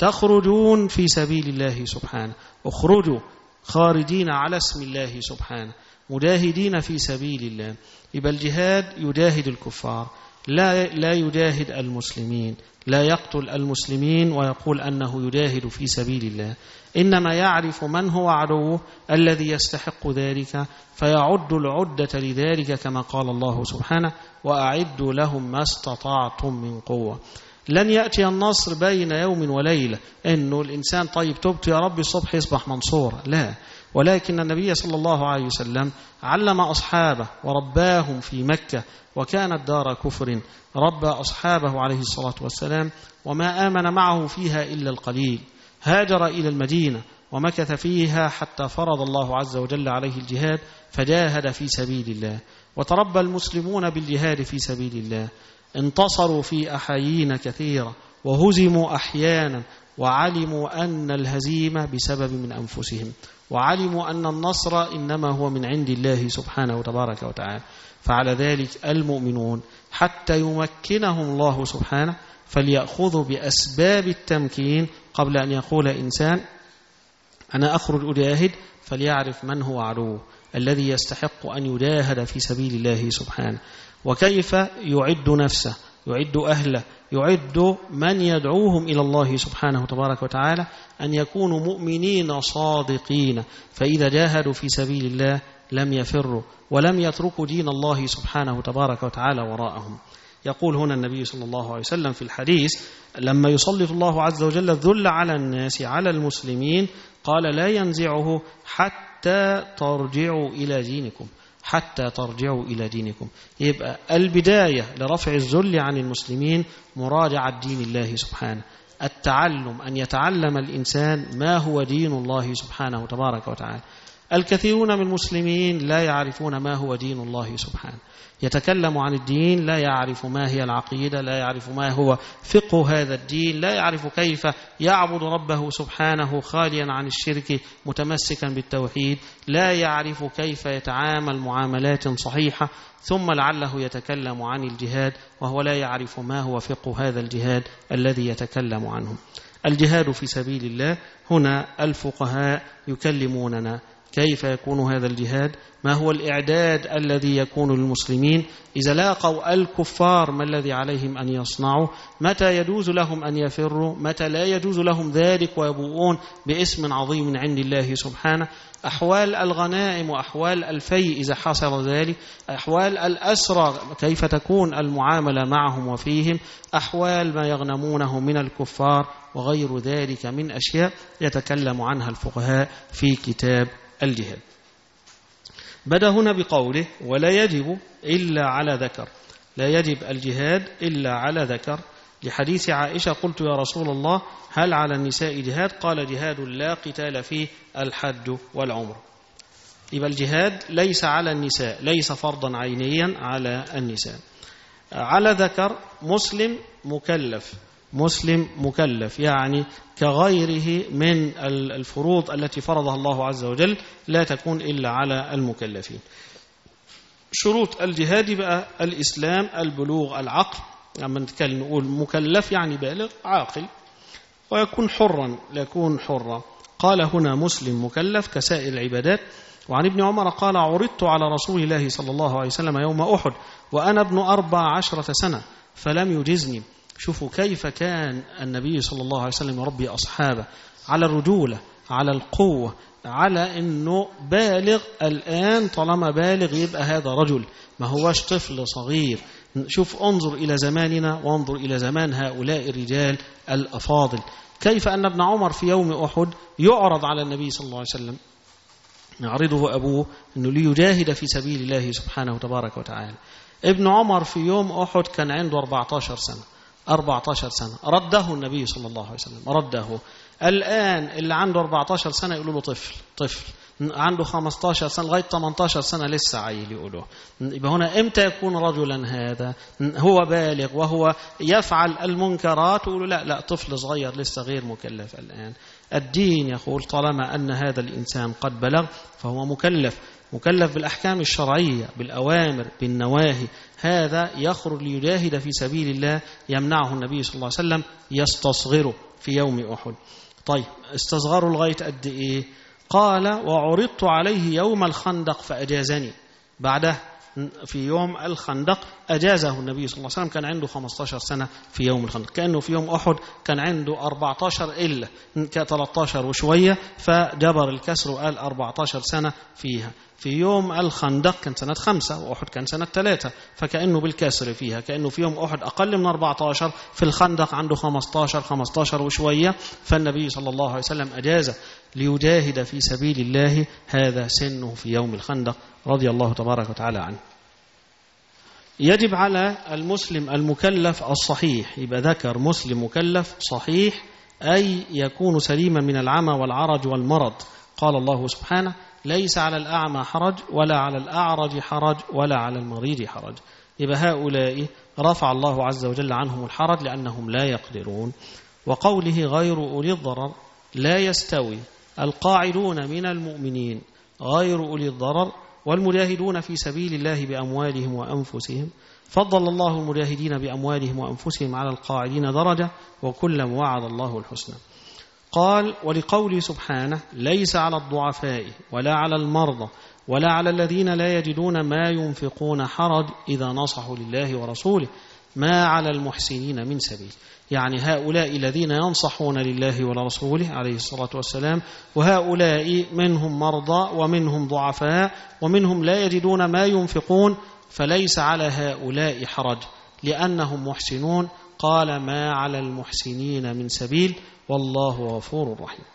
[SPEAKER 1] تخرجون في سبيل الله سبحانه، اخرجوا خارجين على اسم الله سبحانه، مجاهدين في سبيل الله. يبقى الجهاد يجاهد الكفار، لا يجاهد المسلمين، لا يقتل المسلمين ويقول أنه يجاهد في سبيل الله، إنما يعرف من هو عدوه الذي يستحق ذلك، فيعد العدة لذلك كما قال الله سبحانه وأعدوا لهم ما استطعتم من قوة. لن يأتي النصر بين يوم وليلة، إنه الإنسان طيب تبت يا رب الصبح يصبح منصورا، لا. ولكن النبي صلى الله عليه وسلم علم أصحابه ورباهم في مكة، وكانت دار كفر، ربى أصحابه عليه الصلاة والسلام وما آمن معه فيها إلا القليل. هاجر إلى المدينة ومكث فيها حتى فرض الله عز وجل عليه الجهاد، فجاهد في سبيل الله، وتربى المسلمون بالجهاد في سبيل الله. انتصروا في أحايين كثيرة وهزموا أحيانا، وعلموا أن الهزيمة بسبب من أنفسهم، وعلموا أن النصر إنما هو من عند الله سبحانه وتبارك وتعالى. فعلى ذلك المؤمنون حتى يمكنهم الله سبحانه فليأخذوا بأسباب التمكين قبل أن يقول إنسان أنا أخرج أجاهد، فليعرف من هو عدوه الذي يستحق أن يجاهد في سبيل الله سبحانه، وكيف يعد نفسه، يعد أهله، يعد من يدعوهم إلى الله سبحانه تبارك وتعالى أن يكونوا مؤمنين صادقين. فإذا جاهدوا في سبيل الله لم يفروا ولم يتركوا دين الله سبحانه تبارك وتعالى وراءهم. يقول هنا النبي صلى الله عليه وسلم في الحديث لما يسلط الله عز وجل الذل على الناس على المسلمين قال لا ينزعه حتى ترجعوا إلى دينكم، حتى ترجعوا إلى دينكم. يبقى البداية لرفع الذل عن المسلمين مراجعة دين الله سبحانه، التعلم، أن يتعلم الإنسان ما هو دين الله سبحانه تبارك وتعالى. الكثيرون من المسلمين لا يعرفون ما هو دين الله سبحانه، يتكلم عن الدين لا يعرف ما هي العقيدة، لا يعرف ما هو فقه هذا الدين، لا يعرف كيف يعبد ربه سبحانه خاليا عن الشرك متمسكا بالتوحيد، لا يعرف كيف يتعامل معاملات صحيحة، ثم لعله يتكلم عن الجهاد وهو لا يعرف ما هو فقه هذا الجهاد الذي يتكلم عنه. الجهاد في سبيل الله، هنا الفقهاء يكلموننا كيف يكون هذا الجهاد، ما هو الإعداد الذي يكون للمسلمين إذا لاقوا الكفار، ما الذي عليهم أن يصنعوا، متى يجوز لهم أن يفروا، متى لا يجوز لهم ذلك ويبوؤون باسم عظيم عند الله سبحانه، أحوال الغنائم وأحوال الفيء إذا حصل ذلك، أحوال الأسرى كيف تكون المعاملة معهم وفيهم، أحوال ما يغنمونه من الكفار وغير ذلك من أشياء يتكلم عنها الفقهاء في كتاب الجهاد. بدأ هنا بقوله ولا يجب إلا على ذكر، لا يجب الجهاد إلا على ذكر، لحديث عائشة قلت يا رسول الله هل على النساء جهاد؟ قال جهاد لا قتال فيه الحج والعمر. يبقى الجهاد ليس على النساء، ليس فرضا عينيا على النساء. على ذكر مسلم مكلف، مسلم مكلف يعني كغيره من الفروض التي فرضها الله عز وجل لا تكون إلا على المكلفين. شروط الجهاد بقى الإسلام، البلوغ، العقل، لما نتكلم نقول مكلف يعني بالغ عاقل، ويكون حرا، يكون حرا. قال هنا مسلم مكلف كسائر العبادات. وعن ابن عمر قال عرضت على رسول الله صلى الله عليه وسلم يوم أحد وأنا ابن 14 سنة فلم يجزني. شوفوا كيف كان النبي صلى الله عليه وسلم يربي أصحابه على الرجولة، على القوة، على أنه بالغ الآن، طالما بالغ يبقى هذا رجل، ما هوش طفل صغير. شوف انظر إلى زماننا وانظر إلى زمان هؤلاء الرجال الأفاضل، كيف أن ابن عمر في يوم أحد يعرض على النبي صلى الله عليه وسلم، يعرضه أبوه أنه ليجاهد في سبيل الله سبحانه وتبارك وتعالى. ابن عمر في يوم أحد كان عنده 14 سنة، 14 سنة رده النبي صلى الله عليه وسلم، رده. الآن اللي عنده 14 سنة يقولوا له طفل، عنده 15 سنة لغاية 18 سنة لسه عيل يقولوه. يبقى هنا إمتى يكون رجلا هذا؟ هو بالغ وهو يفعل المنكرات ويقولوا لا طفل صغير لسه غير مكلف الآن. الدين يقول طالما أن هذا الإنسان قد بلغ فهو مكلف بالأحكام الشرعية، بالأوامر، بالنواهي، هذا يخرج ليجاهد في سبيل الله. يمنعه النبي صلى الله عليه وسلم يستصغره في يوم أحد. طيب استصغروا لغاية قد إيه؟ قال وعرضت عليه يوم الخندق فأجازني. بعده في يوم الخندق أجازه النبي صلى الله عليه وسلم، كان عنده 15 سنة في يوم الخندق، كأنه في يوم أحد كان عنده 14 إلا 13 وشوية، فجبر الكسر وقال 14 سنة فيها. في يوم الخندق كان سنة 5 وأحد كان سنة 3، فكأنه بالكسر فيها، كأنه في يوم أحد أقل من 14، في الخندق عنده 15 وشوية، فالنبي صلى الله عليه وسلم أجازه ليجاهد في سبيل الله، هذا سنه في يوم الخندق رضي الله تبارك وتعالى عنه. يجب على المسلم المكلف الصحيح، يبقى ذكر مسلم مكلف صحيح أي يكون سليما من العمى والعرج والمرض. قال الله سبحانه ليس على الأعمى حرج ولا على الأعرج حرج ولا على المريض حرج. يبقى هؤلاء رفع الله عز وجل عنهم الحرج لأنهم لا يقدرون. وقوله غير أولي الضرر لا يستوي القاعدون من المؤمنين غير أولي الضرر والمجاهدون في سبيل الله بأموالهم وأنفسهم، فضل الله المجاهدين بأموالهم وأنفسهم على القاعدين درجة وكلا وعد الله الحسنى. قال ولقوله سبحانه ليس على الضعفاء ولا على المرضى ولا على الذين لا يجدون ما ينفقون حرج إذا نصحوا لله ورسوله ما على المحسنين من سبيل. يعني هؤلاء الذين ينصحون لله ورسوله عليه الصلاة والسلام، وهؤلاء منهم مرضى ومنهم ضعفاء ومنهم لا يجدون ما ينفقون، فليس على هؤلاء حرج لأنهم محسنون. قال ما على المحسنين من سبيل والله غفور رحيم.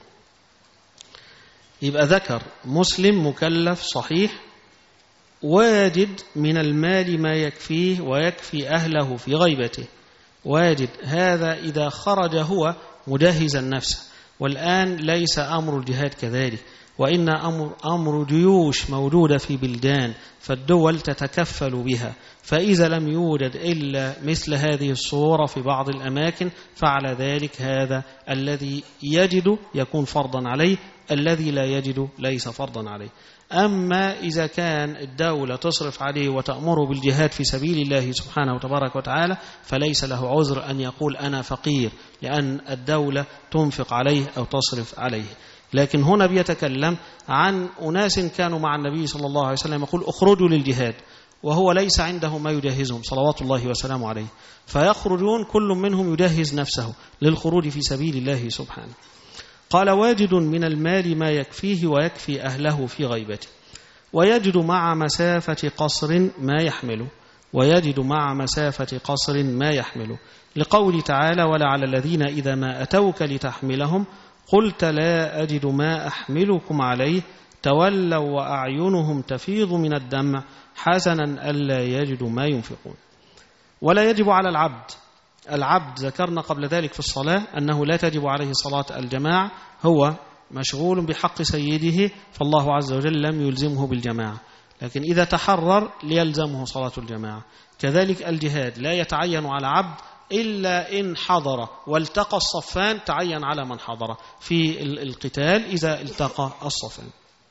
[SPEAKER 1] يبقى ذكر مسلم مكلف صحيح واجد من المال ما يكفيه ويكفي أهله في غيبته، واجد هذا إذا خرج هو مجهزا نفسه، والآن ليس أمر الجهاد كذلك، وإن أمر جيوش موجودة في بلدان، فالدول تتكفل بها، فإذا لم يوجد إلا مثل هذه الصورة في بعض الأماكن فعلى ذلك هذا الذي يجد يكون فرضا عليه، الذي لا يجد ليس فرضا عليه. أما إذا كان الدولة تصرف عليه وتأمره بالجهاد في سبيل الله سبحانه وتبارك وتعالى فليس له عذر أن يقول أنا فقير، لأن الدولة تنفق عليه أو تصرف عليه. لكن هنا بيتكلم عن أناس كانوا مع النبي صلى الله عليه وسلم يقول اخرجوا للجهاد، وهو ليس عنده ما يجهزهم صلوات الله وسلامه عليه، فيخرجون كل منهم يجهز نفسه للخروج في سبيل الله سبحانه. قال واجد من المال ما يكفيه ويكفي أهله في غيبته، ويجد مع مسافة قصر ما يحمله، ويجد مع مسافة قصر ما يحمله، لقول تعالى ولعل الذين إذا ما أتوك لتحملهم قلت لا أجد ما أحملكم عليه تولوا وأعينهم تفيض من الدمع حسنا ألا يجدوا ما ينفقون. ولا يجب على العبد ذكرنا قبل ذلك في الصلاة أنه لا تجب عليه صلاة الجماعة، هو مشغول بحق سيده فالله عز وجل لم يلزمه بالجماعة، لكن إذا تحرر ليلزمه صلاة الجماعة. كذلك الجهاد لا يتعين على عبد إلا إن حضر والتقى الصفان، تعين على من حضر في القتال إذا التقى الصفان.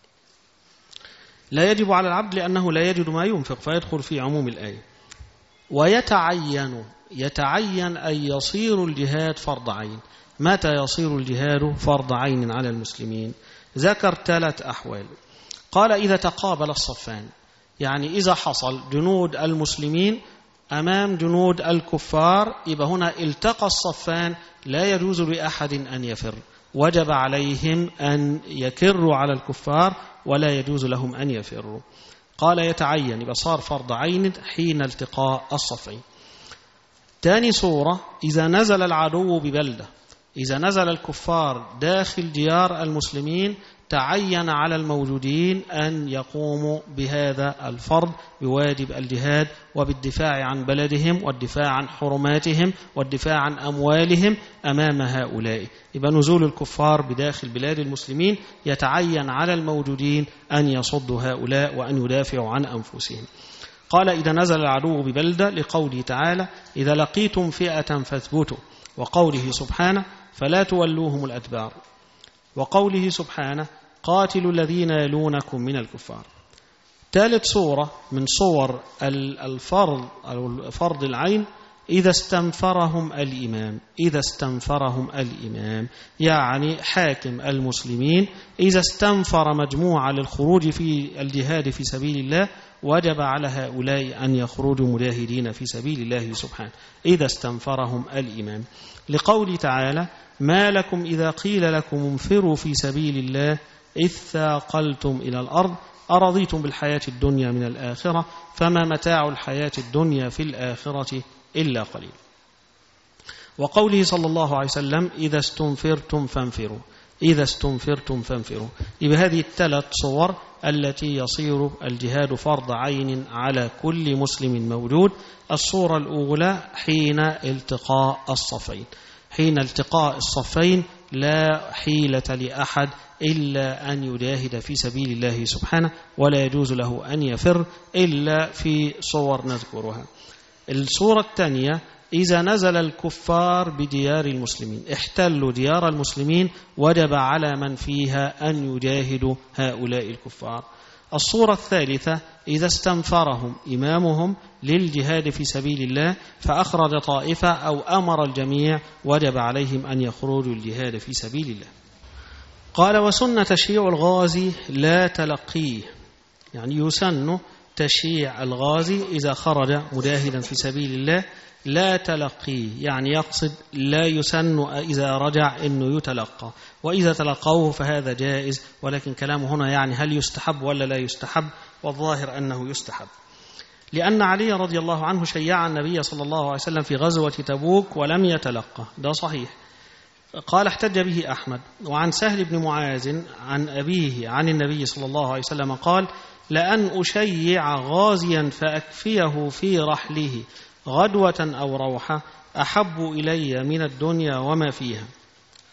[SPEAKER 1] لا يجب على العبد لأنه لا يجد ما ينفق فيدخل في عموم الآية. ويتعين أن يصير الجهاد فرض عين. متى يصير الجهاد فرض عين على المسلمين؟ ذكر 3 أحوال. قال إذا تقابل الصفان، يعني إذا حصل جنود المسلمين أمام جنود الكفار، يبقى هنا التقى الصفان، لا يجوز لأحد أن يفر، وجب عليهم أن يكروا على الكفار ولا يجوز لهم أن يفروا. قال يتعين، يبقى صار فرض عين حين التقاء الصفين. ثاني صورة إذا نزل العدو ببلدة، إذا نزل الكفار داخل ديار المسلمين تعين على الموجودين أن يقوموا بهذا الفرض بواجب الجهاد وبالدفاع عن بلدهم والدفاع عن حرماتهم والدفاع عن أموالهم أمام هؤلاء. يبقى نزول الكفار بداخل بلاد المسلمين يتعين على الموجودين أن يصدوا هؤلاء وأن يدافعوا عن أنفسهم. قال إذا نزل العدو ببلدة، لقوله تعالى إذا لقيتم فئة فاثبتوا، وقوله سبحانه فلا تولوهم الأدبار، وقوله سبحانه قاتلوا الذين يلونكم من الكفار. ثالث صورة من صور الفرض أو فرض العين إذا استنفرهم الإمام. إذا استنفرهم الإمام يعني حاكم المسلمين إذا استنفر مجموعة للخروج في الجهاد في سبيل الله وجب على هؤلاء أن يخرجوا مجاهدين في سبيل الله سبحانه إذا استنفرهم الإمام، لقول تعالى ما لكم إذا قيل لكم انفروا في سبيل الله إذ ثاقلتم إلى الأرض أرضيتم بالحياة الدنيا من الآخرة فما متاع الحياة الدنيا في الآخرة إلا قليل. وقوله صلى الله عليه وسلم إذا استنفرتم فانفروا، إذا استنفرتم فانفروا. يبقى هذه 3 صور التي يصير الجهاد فرض عين على كل مسلم موجود. الصورة الأولى حين التقاء الصفين، حين التقاء الصفين لا حيلة لأحد إلا أن يجاهد في سبيل الله سبحانه، ولا يجوز له أن يفر إلا في صور نذكرها. الصورة الثانية إذا نزل الكفار بديار المسلمين، احتلوا ديار المسلمين، وجب على من فيها أن يجاهدوا هؤلاء الكفار. الصورة الثالثة إذا استنفرهم إمامهم للجهاد في سبيل الله فأخرج طائفة أو أمر الجميع وجب عليهم أن يخرجوا الجهاد في سبيل الله. قال وسن تشييع الغازي لا تلقيه، يعني يسن تشييع الغازي إذا خرج مجاهدا في سبيل الله لا تلقيه، يعني يقصد لا يسن إذا رجع إنه يتلقى، وإذا تلقوه فهذا جائز، ولكن كلامه هنا يعني هل يستحب ولا لا يستحب، والظاهر أنه يستحب، لأن علي رضي الله عنه شيع النبي صلى الله عليه وسلم في غزوة تبوك ولم يتلقى، ده صحيح. قال احتج به أحمد. وعن سهل بن معاذ عن أبيه عن النبي صلى الله عليه وسلم قال لأن أشيع غازيا فأكفيه في رحله غدوة أو روحة أحب إلي من الدنيا وما فيها.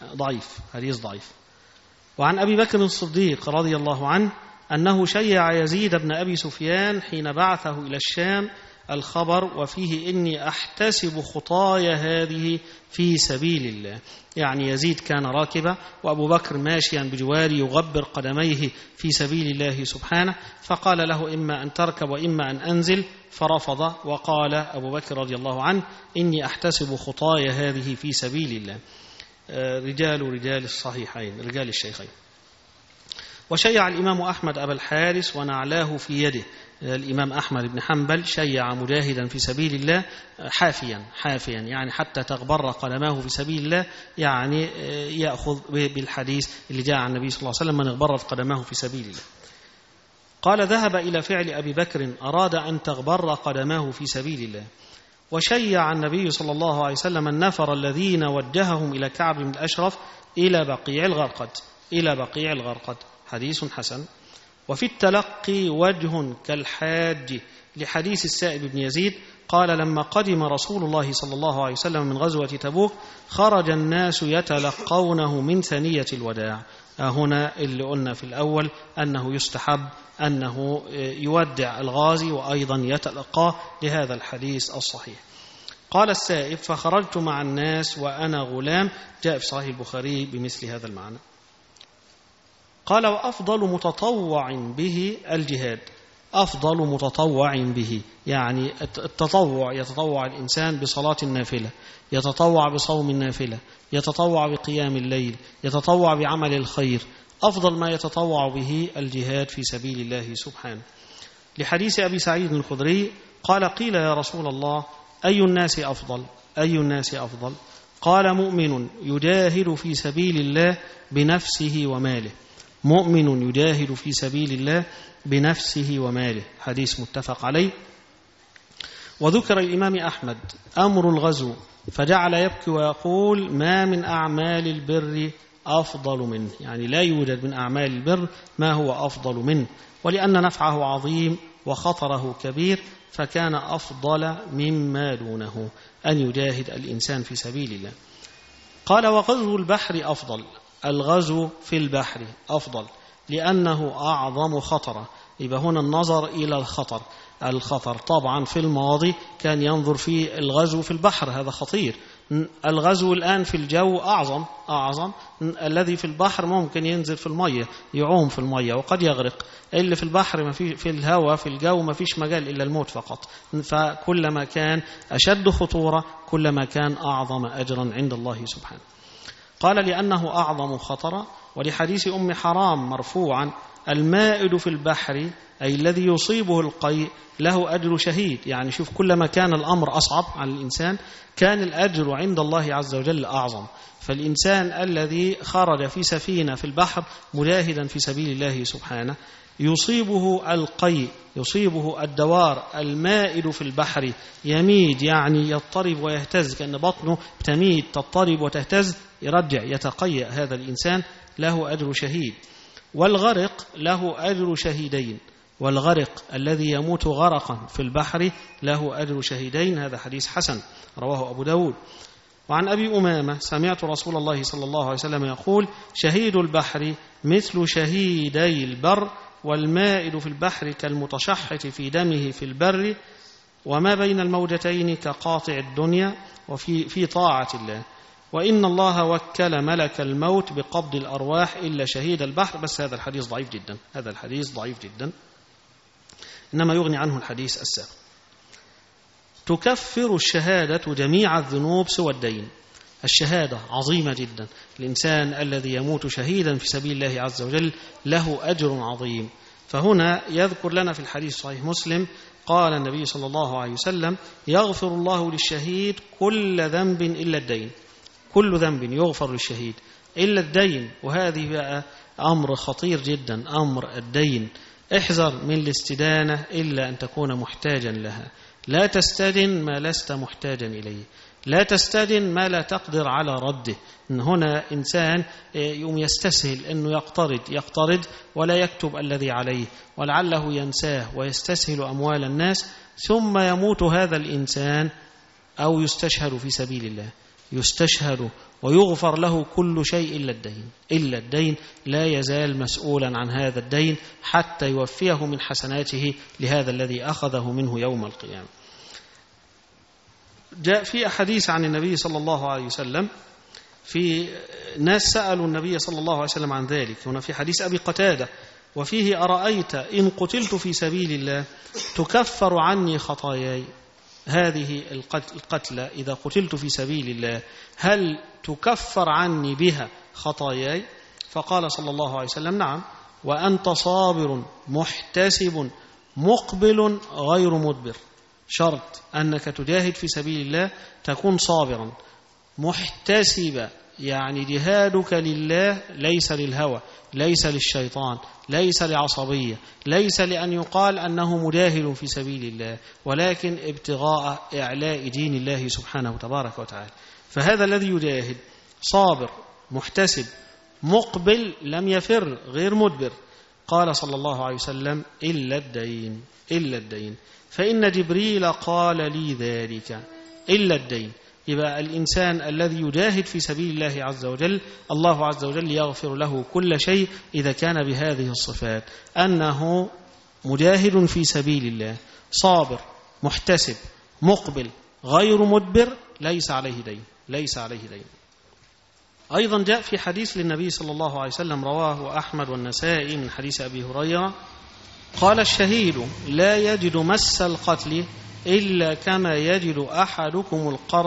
[SPEAKER 1] ضعيف، حديث ضعيف. وعن أبي بكر الصديق رضي الله عنه أنه شيع يزيد بن أبي سفيان حين بعثه إلى الشام الخبر وفيه إني أحتسب خطايا هذه في سبيل الله. يعني يزيد كان راكبا وأبو بكر ماشيا بجواره يغبر قدميه في سبيل الله سبحانه، فقال له إما أن تركب وإما أن أنزل، فرفض، وقال أبو بكر رضي الله عنه إني أحتسب خطايا هذه في سبيل الله. رجال الصحيحين، رجال الشيخين. وشيع الإمام أحمد أبا الحارث ونعلاه في يده. الإمام أحمد بن حنبل شيع مجاهدا في سبيل الله حافيا يعني حتى تغبر قدماه في سبيل الله، يعني يأخذ بالحديث اللي جاء عن النبي صلى الله عليه وسلم من اغبرت قدماه في سبيل الله. قال ذهب إلى فعل أبي بكر، أراد أن تغبر قدماه في سبيل الله. وشيع النبي صلى الله عليه وسلم النفر الذين وجههم إلى كعب بن الأشرف إلى بقيع الغرقد. حديث حسن. وفي التلقي وجه كالحاج لحديث السائب بن يزيد قال لما قدم رسول الله صلى الله عليه وسلم من غزوة تبوك خرج الناس يتلقونه من ثنية الوداع. هنا اللي قلنا في الأول أنه يستحب أنه يودع الغازي وأيضا يتلقاه لهذا الحديث الصحيح. قال السائب فخرجت مع الناس وأنا غلام، جاء في صحيح البخاري بمثل هذا المعنى. قال وأفضل متطوع به الجهاد. أفضل متطوع به يعني التطوع، يتطوع الإنسان بصلاة النافلة، يتطوع بصوم النافلة، يتطوع بقيام الليل، يتطوع بعمل الخير. أفضل ما يتطوع به الجهاد في سبيل الله سبحانه. لحديث أبي سعيد الخدري قال قيل يا رسول الله أي الناس أفضل؟ قال مؤمن يجاهد في سبيل الله بنفسه وماله. مؤمن يجاهد في سبيل الله بنفسه وماله. حديث متفق عليه. وذكر الإمام أحمد أمر الغزو فجعل يبكي ويقول ما من أعمال البر أفضل منه، يعني لا يوجد من أعمال البر ما هو أفضل منه، ولأن نفعه عظيم وخطره كبير فكان أفضل مما دونه أن يجاهد الإنسان في سبيل الله. قال وغزو البحر أفضل. الغزو في البحر أفضل لأنه أعظم خطرا. يبقى هنا النظر إلى الخطر طبعا في الماضي كان ينظر في الغزو في البحر، هذا خطير. الغزو الآن في الجو أعظم. الذي في البحر ممكن ينزل في المية يعوم في المية وقد يغرق، اللي في البحر ما في الهواء في الجو ما فيش مجال إلا الموت فقط. فكلما كان أشد خطورة كلما كان أعظم أجرا عند الله سبحانه. قال لأنه أعظم خطرا. ولحديث أم حرام مرفوعا المائد في البحر أي الذي يصيبه القيء له أجر شهيد. يعني شوف كلما كان الأمر أصعب على الإنسان كان الأجر عند الله عز وجل أعظم. فالإنسان الذي خرج في سفينة في البحر مجاهدا في سبيل الله سبحانه يصيبه القيء، يصيبه الدوار، المائد في البحر يميد يعني يضطرب ويهتز كأن بطنه تميد تضطرب وتهتز، يرجع يتقيأ هذا الإنسان له أجر شهيد. والغرق له أجر شهيدين. والغرق الذي يموت غرقا في البحر له أجر شهيدين. هذا حديث حسن رواه أبو داود. وعن أبي أمامة سمعت رسول الله صلى الله عليه وسلم يقول شهيد البحر مثل شهيدي البر والمائد في البحر كالمتشحط في دمه في البر وما بين الموجتين كقاطع الدنيا وفي طاعة الله. وإن الله وكل ملك الموت بقبض الأرواح إلا شهيد البحر. بس هذا الحديث ضعيف جدا، إنما يغني عنه الحديث السابق. تكفر الشهادة جميع الذنوب سوى الدين. الشهادة عظيمة جدا. الإنسان الذي يموت شهيدا في سبيل الله عز وجل له أجر عظيم. فهنا يذكر لنا في الحديث صحيح مسلم قال النبي صلى الله عليه وسلم يغفر الله للشهيد كل ذنب إلا الدين. كل ذنب يغفر للشهيد إلا الدين. وهذه بقى أمر خطير جدا، أمر الدين. احذر من الاستدانة إلا أن تكون محتاجا لها. لا تستدن ما لست محتاجا إليه، لا تستدن ما لا تقدر على رده. هنا إنسان يوم يستسهل أنه يقترض ولا يكتب الذي عليه ولعله ينساه ويستسهل أموال الناس، ثم يموت هذا الإنسان أو يستشهد في سبيل الله، يستشهد ويغفر له كل شيء إلا الدين لا يزال مسؤولا عن هذا الدين حتى يوفيه من حسناته لهذا الذي أخذه منه يوم القيامة. جاء في أحاديث عن النبي صلى الله عليه وسلم في ناس سألوا النبي صلى الله عليه وسلم عن ذلك. هنا في حديث أبي قتادة وفيه أرأيت إن قتلت في سبيل الله تكفر عني خطاياي. هذه القتلى إذا قتلت في سبيل الله هل تكفر عني بها خطاياي؟ فقال صلى الله عليه وسلم نعم، وأنت صابر محتسب مقبل غير مدبر. شرط أنك تجاهد في سبيل الله تكون صابرا محتسبا، يعني جهادك لله ليس للهوى، ليس للشيطان، ليس لعصبية، ليس لأن يقال أنه مجاهد في سبيل الله، ولكن ابتغاء إعلاء دين الله سبحانه تبارك وتعالى. فهذا الذي يجاهد صابر محتسب مقبل لم يفر غير مدبر. قال صلى الله عليه وسلم إلا الدين فإن جبريل قال لي ذلك. إلا الدين، يبقى الإنسان الذي يجاهد في سبيل الله عز وجل الله عز وجل يغفر له كل شيء إذا كان بهذه الصفات، أنه مجاهد في سبيل الله صابر محتسب مقبل غير مدبر ليس عليه دين. أيضا جاء في حديث للنبي صلى الله عليه وسلم رواه أحمد والنسائي من حديث أبي هريرة قال الشهيد لا يجد مس القتل إلا كما يجد أحدكم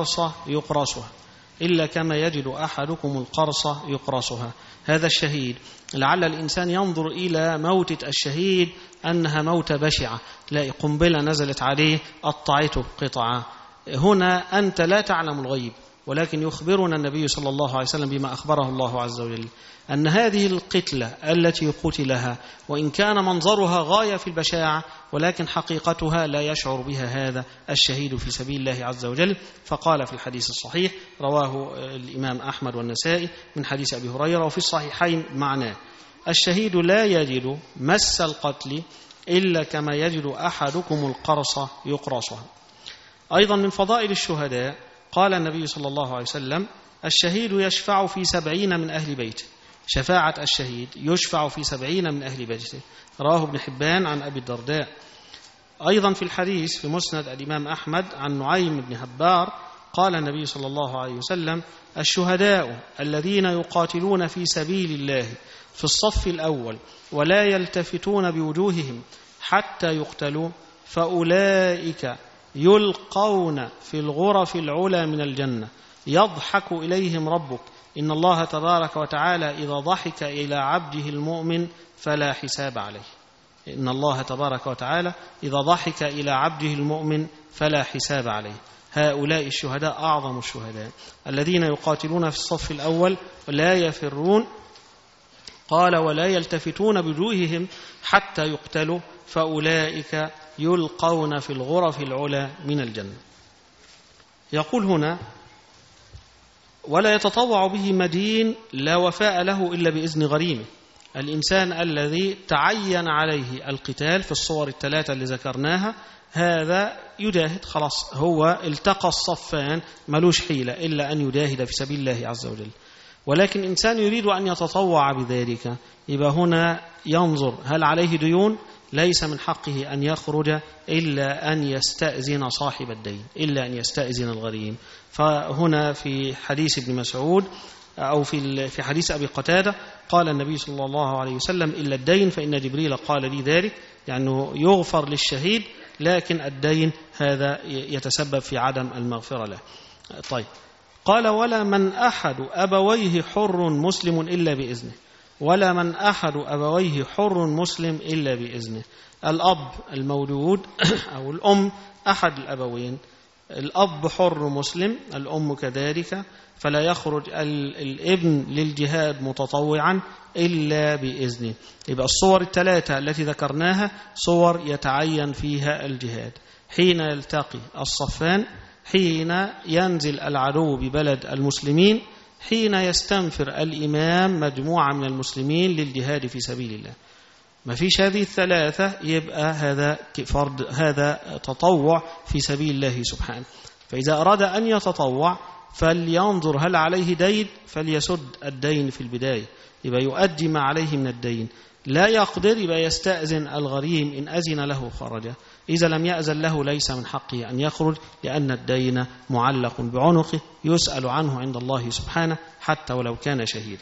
[SPEAKER 1] القرص يقرصها. هذا الشهيد لعل الإنسان ينظر إلى موتة الشهيد أنها موتة بشعة، لا قنبلة نزلت عليه قطعته قطعة. هنا أنت لا تعلم الغيب، ولكن يخبرنا النبي صلى الله عليه وسلم بما أخبره الله عز وجل أن هذه القتلة التي قتلها وإن كان منظرها غاية في البشاعة ولكن حقيقتها لا يشعر بها هذا الشهيد في سبيل الله عز وجل. فقال في الحديث الصحيح رواه الإمام أحمد والنسائي من حديث أبي هريرة وفي الصحيحين معناه الشهيد لا يجد مس القتل إلا كما يجد أحدكم القرص يقرصها. أيضا من فضائل الشهداء قال النبي صلى الله عليه وسلم الشهيد يشفع في 70 من أهل بيته. شفاعة الشهيد يشفع في 70 من أهل بيته، رواه ابن حبان عن أبي الدرداء. أيضا في الحديث في مسند الإمام أحمد عن نعيم بن هبار قال النبي صلى الله عليه وسلم الشهداء الذين يقاتلون في سبيل الله في الصف الأول ولا يلتفتون بوجوههم حتى يقتلوا فأولئك يلقون في الغرف العلى من الجنة يضحك إليهم ربك إن الله تبارك وتعالى إذا ضحك إلى عبده المؤمن فلا حساب عليه. إن الله تبارك وتعالى إذا ضحك إلى عبده المؤمن فلا حساب عليه. هؤلاء الشهداء أعظم الشهداء الذين يقاتلون في الصف الأول ولا يفرون قال ولا يلتفتون بوجوههم حتى يقتلوا فأولئك يلقون في الغرف العلى من الجنة. يقول هنا ولا يتطوع به مدين لا وفاء له إلا بإذن غريمه. الإنسان الذي تعين عليه القتال في الصور الثلاثة اللي ذكرناها هذا يجاهد خلاص، هو التقى الصفان ملوش حيلة إلا أن يجاهد في سبيل الله عز وجل. ولكن إنسان يريد أن يتطوع بذلك يبقى هنا ينظر هل عليه ديون، ليس من حقه أن يخرج إلا أن يستأذن صاحب الدين، إلا أن يستأذن الغريم. فهنا في حديث ابن مسعود أو في حديث أبي قتادة قال النبي صلى الله عليه وسلم إلا الدين فإن جبريل قال لي ذلك، يعني يغفر للشهيد لكن الدين هذا يتسبب في عدم المغفرة له. طيب قال ولا من أحد أبويه حر مسلم إلا بإذنه. ولا من أحد أبويه حر مسلم إلا بإذنه. الأب المولود أو الأم أحد الأبوين، الأب حر مسلم الأم كذلك، فلا يخرج الابن للجهاد متطوعا إلا بإذنه. يبقى الصور الثلاثة التي ذكرناها صور يتعين فيها الجهاد: حين يلتقي الصفان، حين ينزل العدو ببلد المسلمين، حين يستنفر الإمام مجموعة من المسلمين للجهاد في سبيل الله. ما فيش هذه الثلاثة يبقى هذا فرض، هذا تطوع في سبيل الله سبحانه. فإذا أراد أن يتطوع فلينظر هل عليه دين فليسد الدين في البداية، يبقى يؤدي ما عليه من الدين. لا يقدر يبقى يستأذن الغريم، إن أذن له خرج، إذا لم يأذن له ليس من حقه أن يخرج، لأن الدين معلق بعنقه يسأل عنه عند الله سبحانه حتى ولو كان شهيدا.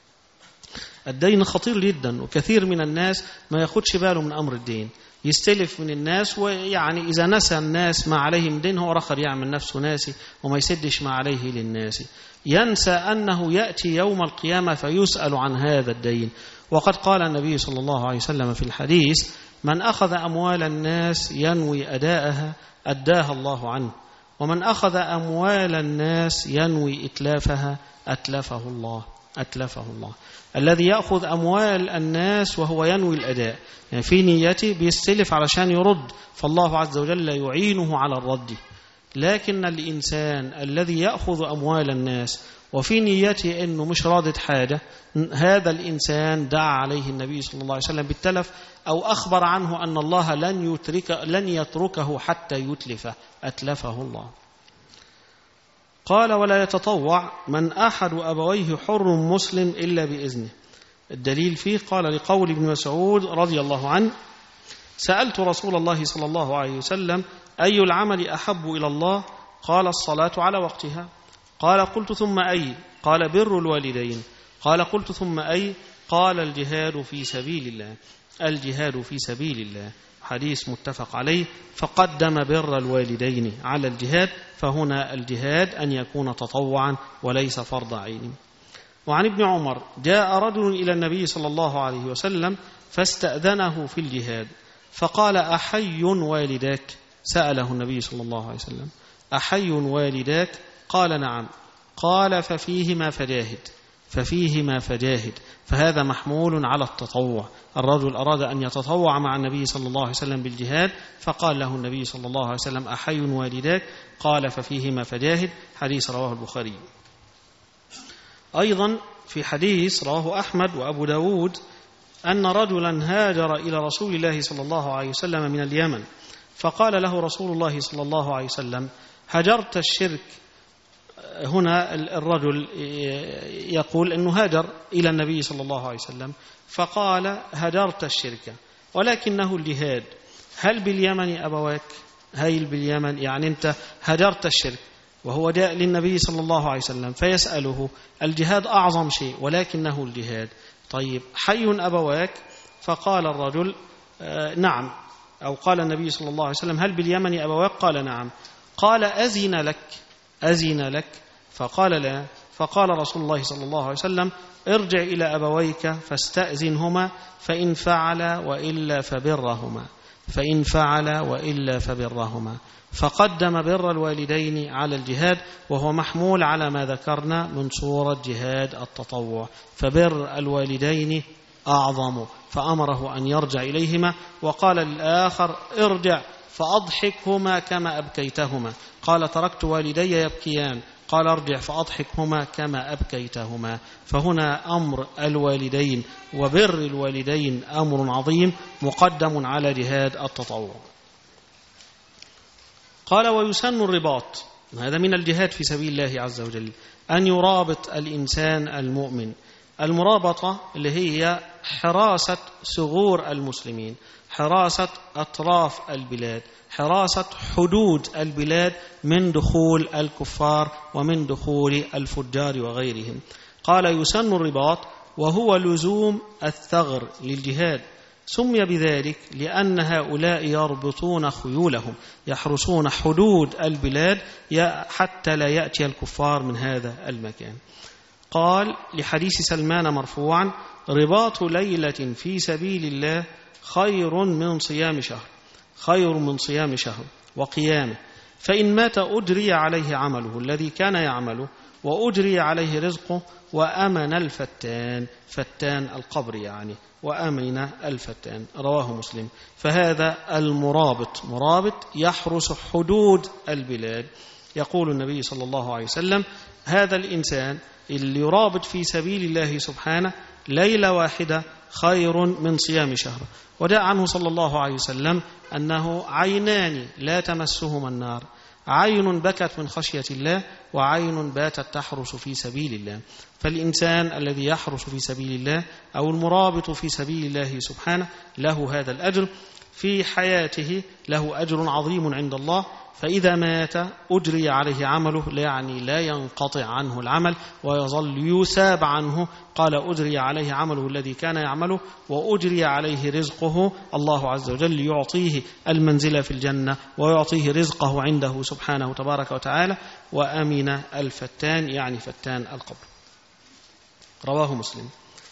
[SPEAKER 1] الدين خطير جدا، وكثير من الناس ما ياخدش باله من أمر الدين، يستلف من الناس، ويعني إذا نسى الناس ما عليه من دين هو رخر يعمل نفسه ناسي وما يسدش ما عليه للناس، ينسى أنه يأتي يوم القيامة فيسأل عن هذا الدين. وقد قال النبي صلى الله عليه وسلم في الحديث: من أخذ أموال الناس ينوي أداءها أداها الله عنه، ومن أخذ أموال الناس ينوي إتلافها أتلفه الله. الذي يأخذ أموال الناس وهو ينوي الأداء، يعني في نيته بيستلف علشان يرد، فالله عز وجل يعينه على الرد. لكن الإنسان الذي يأخذ أموال الناس وفي نيته أنه مش رادد حاجة، هذا الإنسان دعا عليه النبي صلى الله عليه وسلم بالتلف، أو أخبر عنه أن الله لن يتركه حتى يتلفه أتلفه الله. قال: ولا يتطوع من أحد أبويه حر مسلم إلا بإذنه. الدليل فيه قال لقول ابن مسعود رضي الله عنه: سألت رسول الله صلى الله عليه وسلم: أي العمل أحب إلى الله؟ قال: الصلاة على وقتها. قال: قلت: ثم أي؟ قال: بر الوالدين. قال: قلت: ثم أي؟ قال: الجهاد في سبيل الله. الجهاد في سبيل الله. حديث متفق عليه، فقدم بر الوالدين على الجهاد، فهنا الجهاد أن يكون تطوعا وليس فرض عين. وعن ابن عمر: جاء رجل إلى النبي صلى الله عليه وسلم فاستأذنه في الجهاد، فقال: أحي والداك؟ سأله النبي صلى الله عليه وسلم: أحي والداك؟ قال: نعم. قال: ففيهما فجاهد. فهذا محمول على التطوع. الرجل أراد أن يتطوع مع النبي صلى الله عليه وسلم بالجهاد، فقال له النبي صلى الله عليه وسلم: أحي والداك؟ قال: ففيهما فجاهد. حديث رواه البخاري. أيضا في حديث رواه أحمد وأبو داود أن رجلا هاجر إلى رسول الله صلى الله عليه وسلم من اليمن، فقال له رسول الله صلى الله عليه وسلم: هجرت الشرك. هنا الرجل يقول أنه هاجر إلى النبي صلى الله عليه وسلم، فقال: هجرت الشرك ولكنه الجهاد، هل باليمن أبواك؟ هايل باليمن، يعني أنت هجرت الشرك، وهو جاء للنبي صلى الله عليه وسلم فيسأله: الجهاد أعظم شيء ولكنه الجهاد، طيب حي أبواك؟ فقال الرجل: نعم. أو قال النبي صلى الله عليه وسلم: هل باليمن أبواك؟ قال: نعم. قال: أذن لك؟ فقال: لا. فقال رسول الله صلى الله عليه وسلم: ارجع إلى أبويك فاستأذنهما، فإن فعل وإلا فبرهما. فقدم بر الوالدين على الجهاد، وهو محمول على ما ذكرنا من صورة جهاد التطوع، فبر الوالدين أعظم، فأمره أن يرجع إليهما. وقال للآخر: ارجع فأضحكهما كما أبكيتهما. قال: تركت والدي يبكيان. قال: ارجع فأضحكهما كما أبكيتهما. فهنا أمر الوالدين وبر الوالدين أمر عظيم مقدم على جهاد التطوع. قال: ويسن الرباط، هذا من الجهاد في سبيل الله عز وجل، أن يرابط الإنسان المؤمن. المرابطة اللي هي حراسة ثغور المسلمين، حراسة أطراف البلاد، حراسة حدود البلاد من دخول الكفار ومن دخول الفجار وغيرهم. قال: يسن الرباط، وهو لزوم الثغر للجهاد. سمي بذلك لأن هؤلاء يربطون خيولهم، يحرسون حدود البلاد حتى لا يأتي الكفار من هذا المكان. قال لحديث سلمان مرفوعا: رباط ليلة في سبيل الله خير من صيام شهر وقيامه، فإن مات أجري عليه عمله الذي كان يعمله، وأجري عليه رزقه، وأمن الفتان، فتان القبر يعني، وأمن الفتان. رواه مسلم. فهذا المرابط مرابط يحرس حدود البلاد. يقول النبي صلى الله عليه وسلم: هذا الإنسان اللي يرابط في سبيل الله سبحانه ليلة واحدة خير من صيام شهر. وجاء عنه صلى الله عليه وسلم أنه عينان لا تمسهما النار، عين بكت من خشية الله وعين باتت تحرس في سبيل الله. فالإنسان الذي يحرس في سبيل الله أو المرابط في سبيل الله سبحانه له هذا الأجر في حياته، له أجر عظيم عند الله. فإذا مات أجري عليه عمله، يعني لا ينقطع عنه العمل ويظل يثاب عنه. قال أجري عليه عمله الذي كان يعمله وأجري عليه رزقه. الله عز وجل يعطيه المنزلة في الجنة ويعطيه رزقه عنده سبحانه تبارك وتعالى. وأمن الفتان، يعني فتان القبر. رواه مسلم.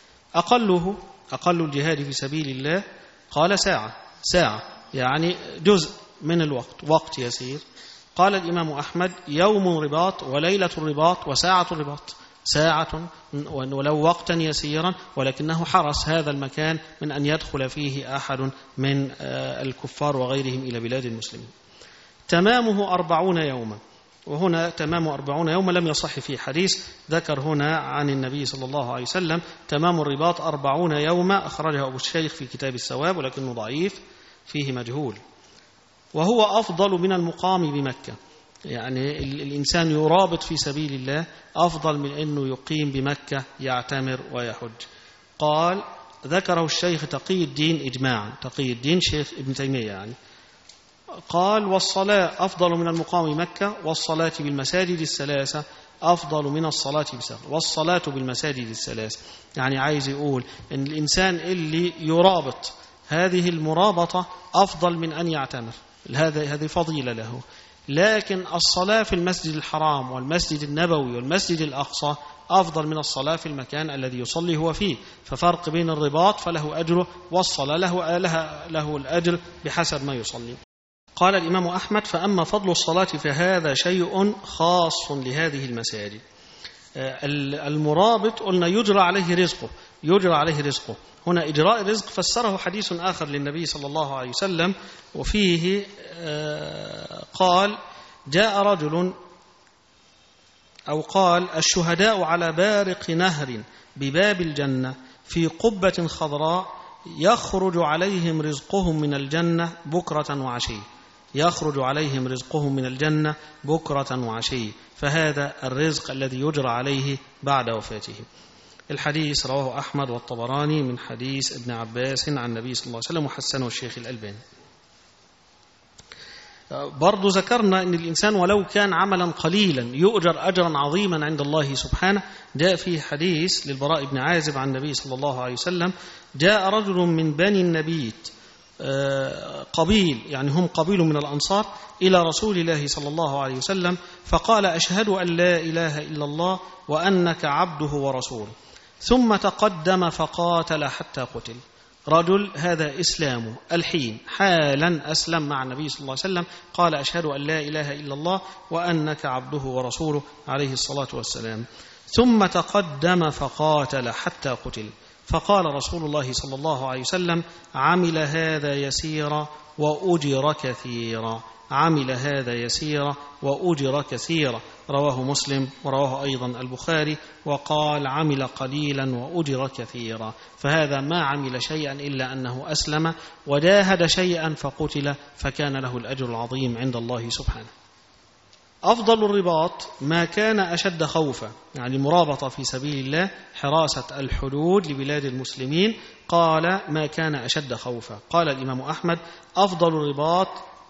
[SPEAKER 1] أقل الجهاد في سبيل الله قال ساعة يعني جزء من الوقت، وقت يسير. قال الإمام أحمد يوم رباط وليلة الرباط وساعة الرباط، ساعة ولو وقتا يسيرا، ولكنه حرس هذا المكان من أن يدخل فيه أحد من الكفار وغيرهم إلى بلاد المسلمين. تمامه 40 يوما، وهنا تمام 40 يوما لم يصح في حديث، ذكر هنا عن النبي صلى الله عليه وسلم تمام الرباط 40 يوما، أخرجه أبو الشيخ في كتاب الثواب ولكنه ضعيف فيه مجهول. وهو أفضل من المقام بمكة، يعني الإنسان يرابط في سبيل الله أفضل من أنه يقيم بمكة يعتمر ويحج. قال ذكره الشيخ تقي الدين إجماعا، تقي الدين شيخ ابن تيمية يعني. قال والصلاة أفضل من المقام بمكة، والصلاة بالمساجد الثلاثة أفضل من الصلاة بسفر، والصلاة بالمساجد الثلاثة. يعني عايز يقول أن الإنسان اللي يرابط هذه المرابطة أفضل من أن يعتمر، هذه فضيلة له. لكن الصلاة في المسجد الحرام والمسجد النبوي والمسجد الأقصى أفضل من الصلاة في المكان الذي يصلي هو فيه. ففرق بين الرباط فله أجره، والصلاة له الأجر بحسب ما يصلي. قال الإمام أحمد فأما فضل الصلاة فهذا شيء خاص لهذه المساجد. المرابط قلنا يجرى عليه رزقه. هنا إجراء الرزق فسره حديث آخر للنبي صلى الله عليه وسلم، وفيه قال جاء رجل أو قال الشهداء على بارق نهر بباب الجنة في قبة خضراء يخرج عليهم رزقهم من الجنة بكرة وعشي، يخرج عليهم رزقهم من الجنة بكرة وعشي. فهذا الرزق الذي يجرى عليه بعد وفاته. الحديث رواه أحمد والطبراني من حديث ابن عباس عن النبي صلى الله عليه وسلم وحسنه الشيخ الألباني. برضو ذكرنا أن الإنسان ولو كان عملا قليلا يؤجر أجرا عظيما عند الله سبحانه. جاء فيه حديث للبراء بن عازب عن النبي صلى الله عليه وسلم جاء رجل من بني النبيت، قبيل يعني هم قبيل من الأنصار، إلى رسول الله صلى الله عليه وسلم فقال أشهد أن لا إله إلا الله وأنك عبده ورسوله، ثم تقدم فقاتل حتى قتل. رجل هذا إسلامه الحين حالا أسلم مع النبي صلى الله عليه وسلم، قال أشهد أن لا إله إلا الله وأنك عبده ورسوله عليه الصلاة والسلام، ثم تقدم فقاتل حتى قتل. فقال رسول الله صلى الله عليه وسلم عمل هذا يسيرا وأجر كثيرا، عمل هذا يسيرا وأجر كثيرا. رواه مسلم ورواه أيضا البخاري. وقال عمل قليلا وأجر كثيرا، فهذا ما عمل شيئا إلا أنه أسلم وجاهد شيئا فقتل، فكان له الأجر العظيم عند الله سبحانه. أفضل الرباط ما كان أشد خوفا، يعني مرابطة في سبيل الله، حراسة الحدود لبلاد المسلمين. قال ما كان أشد خوفا. قال الإمام أحمد أفضل الرباط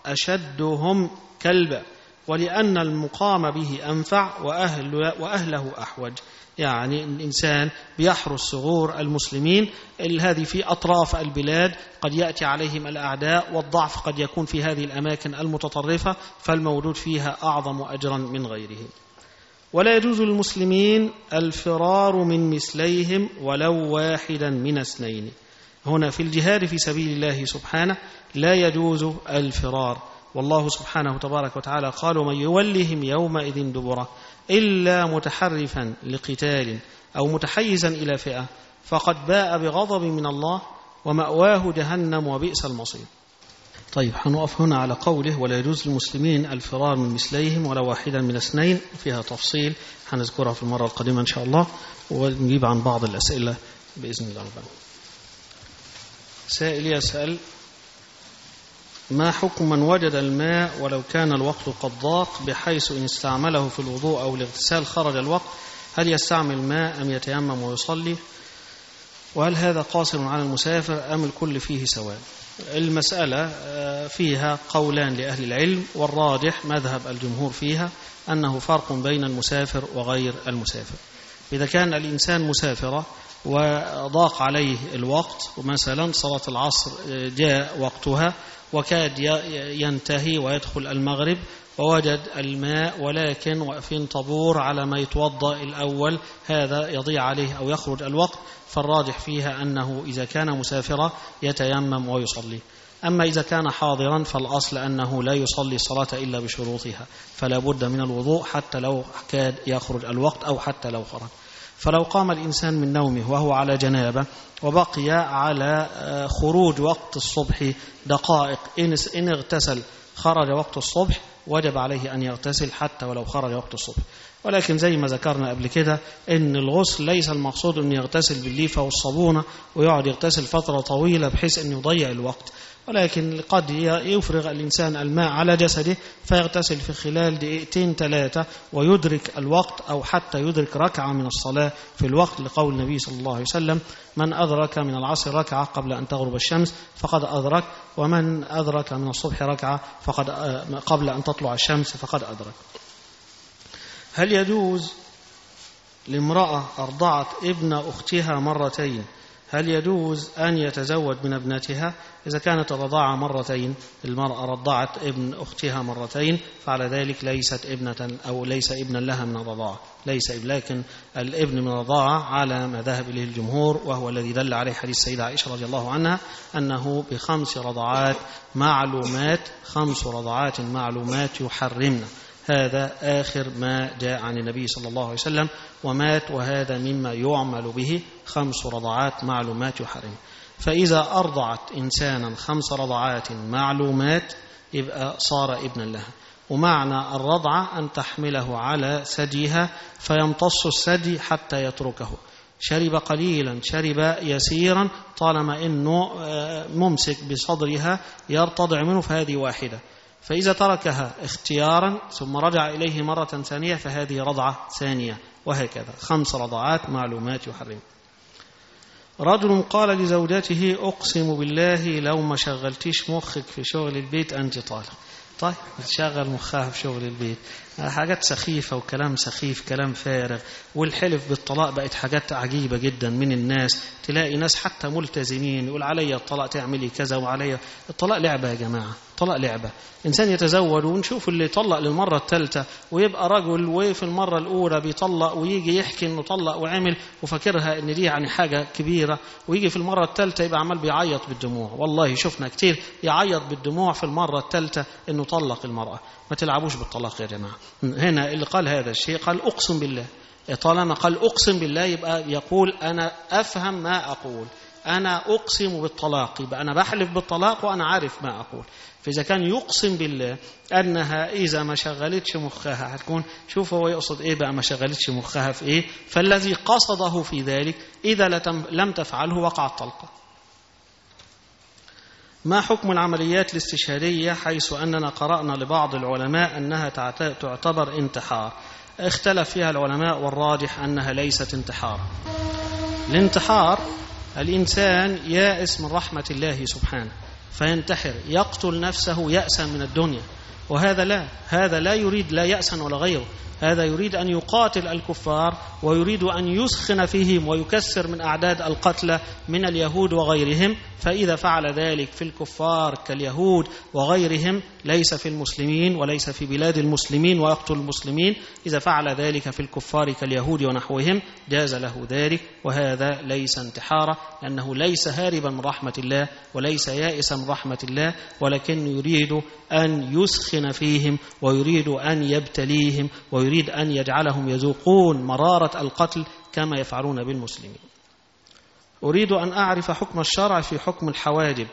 [SPEAKER 1] أشدهم كلبا، ولأن المقام به أنفع وأهله أحوج. يعني الإنسان بيحرس صغور المسلمين، هذه في أطراف البلاد قد يأتي عليهم الأعداء، والضعف قد يكون في هذه الأماكن المتطرفة، فالموجود فيها أعظم أجرا من غيره. ولا يجوز للمسلمين الفرار من مثليهم ولو واحدا من اثنين. هنا في الجهاد في سبيل الله سبحانه لا يجوز الفرار، والله سبحانه تبارك وتعالى قال ومن يولهم يومئذ دبره إلا متحرفا لقتال أو متحيزا إلى فئة فقد باء بغضب من الله ومأواه جهنم وبئس المصير. طيب هنقف هنا على قوله ولا يجوز للمسلمين الفرار من مثليهم ولا واحدا من اثنين، فيها تفصيل هنذكرها في المرة القادمة إن شاء الله، ونجيب عن بعض الأسئلة بإذن الله. سائل يسأل ما حكم من وجد الماء ولو كان الوقت قد ضاق بحيث إن استعمله في الوضوء أو الاغتسال خرج الوقت، هل يستعمل ماء أم يتيمم ويصلي؟ وهل هذا قاصر على المسافر أم الكل فيه سواء؟ المسألة فيها قولان لأهل العلم، والراجح مذهب الجمهور فيها أنه فرق بين المسافر وغير المسافر. إذا كان الإنسان مسافرة وضاق عليه الوقت، ومثلا صلاة العصر جاء وقتها وكاد ينتهي ويدخل المغرب ووجد الماء ولكن واقفين طابور على ما يتوضأ الأول، هذا يضيع عليه أو يخرج الوقت، فالراجح فيها أنه إذا كان مسافرا يتيمم ويصلي. أما إذا كان حاضرا فالأصل أنه لا يصلي الصلاة إلا بشروطها، فلا بد من الوضوء حتى لو كاد يخرج الوقت أو حتى لو خرج. فلو قام الإنسان من نومه وهو على جنابة وبقي على خروج وقت الصبح دقائق، إن اغتسل خرج وقت الصبح وجب عليه أن يغتسل حتى ولو خرج وقت الصبح. ولكن زي ما ذكرنا قبل كده إن الغسل ليس المقصود أن يغتسل بالليفة والصابونة ويقعد يغتسل فترة طويلة بحيث أن يضيع الوقت، ولكن قد يفرغ الإنسان الماء على جسده فيغتسل في خلال 2-3 ويدرك الوقت، أو حتى يدرك ركعة من الصلاة في الوقت، لقول النبي صلى الله عليه وسلم: من أدرك من العصر ركعة قبل أن تغرب الشمس فقد أدرك، ومن أدرك من الصبح ركعة فقد قبل أن تطلع الشمس فقد أدرك. هل يجوز لامرأة أرضعت ابن أختها مرتين، هل يجوز أن يتزوج من ابنتها؟ إذا كانت الرضاعة مرتين، المرأة رضعت ابن أختها مرتين، فعلى ذلك ليست ابنة أو ليس ابنا لها من الرضاعة، لكن الابن من الرضاعة على ما ذهب إليه الجمهور، وهو الذي دل عليه حديث السيدة عائشة رضي الله عنها أنه ب5 رضعات معلومات، 5 رضعات معلومات يحرمنا. هذا آخر ما جاء عن النبي صلى الله عليه وسلم ومات، وهذا مما يعمل به، 5 رضعات معلومات يحرم. فإذا أرضعت إنسانا 5 رضعات معلومات يبقى صار ابنا لها. ومعنى الرضعة أن تحمله على ثديها فيمتص الثدي حتى يتركه، شرب قليلا شرب يسيرا، طالما أنه ممسك بصدرها يرتضع منه فهذه واحدة، فإذا تركها اختيارا ثم رجع إليه مرة ثانية فهذه رضعة ثانية، وهكذا 5 رضعات معلومات يحرم. رجل قال لزوجته: أقسم بالله لو ما شغلتيش مخك في شغل البيت أنت طالق. طيب تشغل مخها في شغل البيت، حاجات سخيفة وكلام سخيف، كلام فارغ. والحلف بالطلاق بقت حاجات عجيبة جدا من الناس، تلاقي ناس حتى ملتزمين يقول علي الطلاق تعملي كذا وعلي الطلاق. لعبة يا جماعة، طلاق لعبة. إنسان يتزوج ونشوف اللي يطلق للمرة الثالثة ويبقى رجل، وفي المرة الأولى بيطلق ويجي يحكي إنه طلق وعمل وفكرها إن دي يعني حاجة كبيرة، ويجي في المرة الثالثة يبقى عمال بيعيط بالدموع. والله شفنا كتير يعيط بالدموع في المرة الثالثة إنه طلق المرأة. ما تلعبوش بالطلاق يا جماعة. هنا اللي قال هذا الشيء قال أقسم بالله. طالما قال أقسم بالله يبقى يقول أنا أفهم ما أقول، أنا أقسم بالطلاق، يبقى أنا بحلف بالطلاق وأنا عارف ما أقول. فإذا كان يقسم بالله أنها إذا ما شغلتش مخها هتكون، شوف هو يقصد إيه بقى ما شغلتش مخها في إيه، فالذي قصده في ذلك إذا لم تفعله وقع الطلقة. ما حكم العمليات الاستشهادية، حيث أننا قرأنا لبعض العلماء أنها تعتبر انتحار؟ اختلف فيها العلماء والراجح أنها ليست انتحار. الانتحار الإنسان يائس من رحمة الله سبحانه فينتحر، يقتل نفسه يأسا من الدنيا، وهذا هذا لا يريد لا يأسا ولا غيره، هذا يريد أن يقاتل الكفار ويريد أن يسخن فيهم ويكسر من أعداد القتلى من اليهود وغيرهم. فإذا فعل ذلك في الكفار كاليهود وغيرهم، ليس في المسلمين وليس في بلاد المسلمين ويقتل المسلمين، إذا فعل ذلك في الكفار كاليهود ونحوهم جاز له ذلك، وهذا ليس انتحارا، لأنه ليس هاربا من رحمة الله وليس يائسا من رحمة الله، ولكن يريد أن يسخن فيهم ويريد أن يبتليهم ويريد أن يجعلهم يذوقون مرارة القتل كما يفعلون بالمسلمين. أريد أن أعرف حكم الشرع في حكم الحواجب،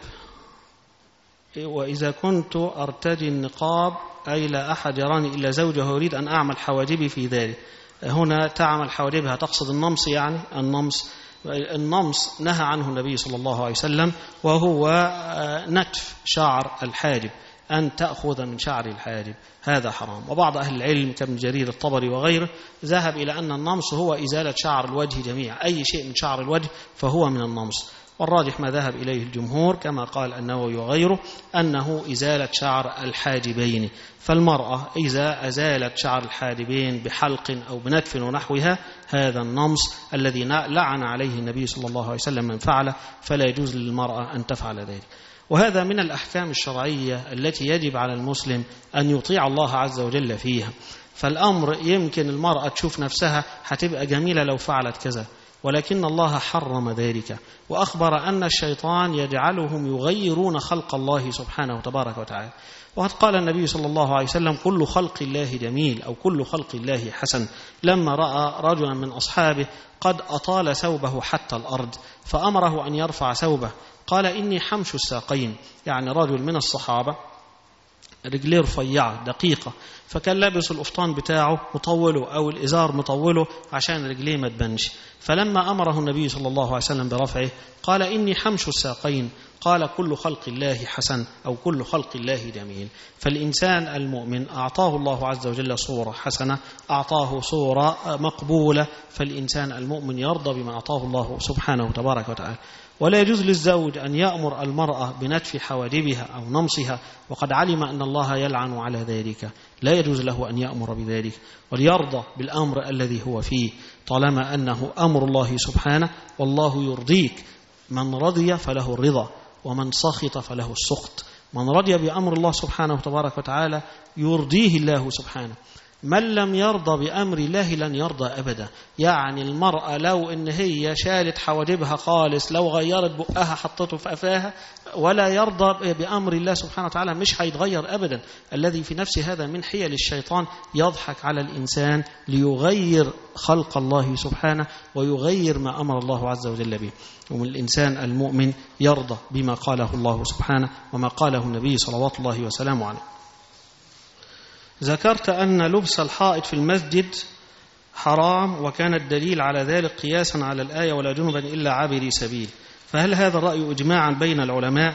[SPEAKER 1] وإذا كنت أرتدي النقاب أي لا أحد يراني إلا زوجه وأريد أن أعمل حواجبي في ذلك. هنا تعمل حواجبها تقصد النمص، يعني النمص النمص نهى عنه النبي صلى الله عليه وسلم، وهو نتف شعر الحاجب، أن تأخذ من شعر الحاجب، هذا حرام. وبعض أهل العلم كابن جرير الطبري وغيره ذهب إلى أن النمص هو إزالة شعر الوجه جميع، أي شيء من شعر الوجه فهو من النمص. والراجح ما ذهب إليه الجمهور كما قال النووي وغيره أنه إزالة شعر الحاجبين. فالمرأة إذا أزالت شعر الحاجبين بحلق أو بنتف ونحوها، هذا النمص الذي لعن عليه النبي صلى الله عليه وسلم من فعله، فلا يجوز للمرأة أن تفعل ذلك. وهذا من الأحكام الشرعية التي يجب على المسلم أن يطيع الله عز وجل فيها. فالأمر يمكن المرأة تشوف نفسها هتبقى جميلة لو فعلت كذا، ولكن الله حرم ذلك، وأخبر أن الشيطان يجعلهم يغيرون خلق الله سبحانه تبارك وتعالى. وقد قال النبي صلى الله عليه وسلم: كل خلق الله جميل، أو كل خلق الله حسن. لما رأى رجلا من أصحابه قد أطال ثوبه حتى الأرض فأمره أن يرفع ثوبه، قال: إني حمش الساقين، يعني رجل من الصحابة رجليه رفيعة دقيقة، فكان لابس القفطان بتاعه مطوله أو الإزار مطوله عشان رجليه ما تبنش. فلما أمره النبي صلى الله عليه وسلم برفعه قال: إني حمش الساقين. قال: كل خلق الله حسن، أو كل خلق الله جميل. فالإنسان المؤمن أعطاه الله عز وجل صورة حسنة، أعطاه صورة مقبولة، فالإنسان المؤمن يرضى بما أعطاه الله سبحانه تبارك وتعالى. ولا يجوز للزوج أن يأمر المرأة بنتف حواجبها أو نمصها، وقد علم أن الله يلعن على ذلك، لا يجوز له أن يأمر بذلك، وليرضى بالأمر الذي هو فيه طالما أنه أمر الله سبحانه، والله يرضيك. من رضي فله الرضا، ومن سخط فله السخط. من رضي بأمر الله سبحانه تبارك وتعالى يرضيه الله سبحانه. من لم يرضى بأمر الله لن يرضى أبدا. يعني المرأة لو إن هي شالت حواجبها خالص، لو غيرت بقها حطته في أفاها، ولا يرضى بأمر الله سبحانه وتعالى، مش هيتغير أبدا. الذي في نفس هذا من حيل الشيطان، يضحك على الإنسان ليغير خلق الله سبحانه ويغير ما أمر الله عز وجل به. والإنسان المؤمن يرضى بما قاله الله سبحانه وما قاله النبي صلوات الله وسلامه عليه. ذكرت أن لبس الحائط في المسجد حرام، وكان الدليل على ذلك قياسا على الآية: ولا جنبا إلا عابري سبيل. فهل هذا الرأي إجماعا بين العلماء؟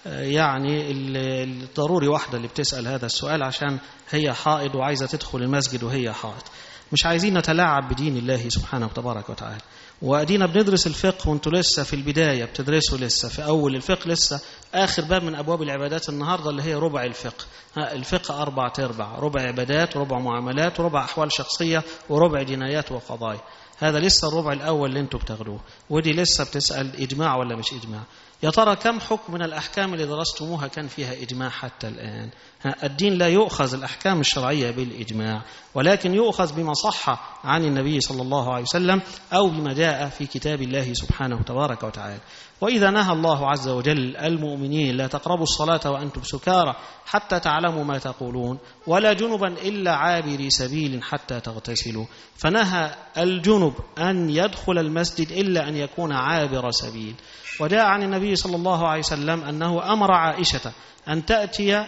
[SPEAKER 1] يعني الضروري واحدة اللي بتسأل هذا السؤال عشان هي حائض وعايزة تدخل المسجد وهي حائض. مش عايزين نتلاعب بدين الله سبحانه وتبارك وتعالى. وأدينا بندرس الفقه، وانتوا لسه في البداية بتدرسوا، لسه في أول الفقه، لسه آخر باب من أبواب العبادات النهاردة اللي هي ربع الفقه. الفقه 4/4، ربع عبادات وربع معاملات وربع أحوال شخصية وربع جنايات وقضايا. هذا لسه الربع الأول اللي انتوا بتاخدوه، ودي لسه بتسأل إجماع ولا مش إجماع. يا ترى كم حكم من الأحكام اللي درستموها كان فيها إجماع حتى الآن؟ الدين لا يؤخذ الأحكام الشرعية بالإجماع، ولكن يؤخذ بما صح عن النبي صلى الله عليه وسلم أو بما جاء في كتاب الله سبحانه تبارك وتعالى. وإذا نهى الله عز وجل المؤمنين: لا تقربوا الصلاة وأنتم سكارى حتى تعلموا ما تقولون، ولا جنبا إلا عابري سبيل حتى تغتسلوا، فنهى الجنب أن يدخل المسجد إلا أن يكون عابر سبيل. وجاء عن النبي صلى الله عليه وسلم أنه أمر عائشة أن تأتي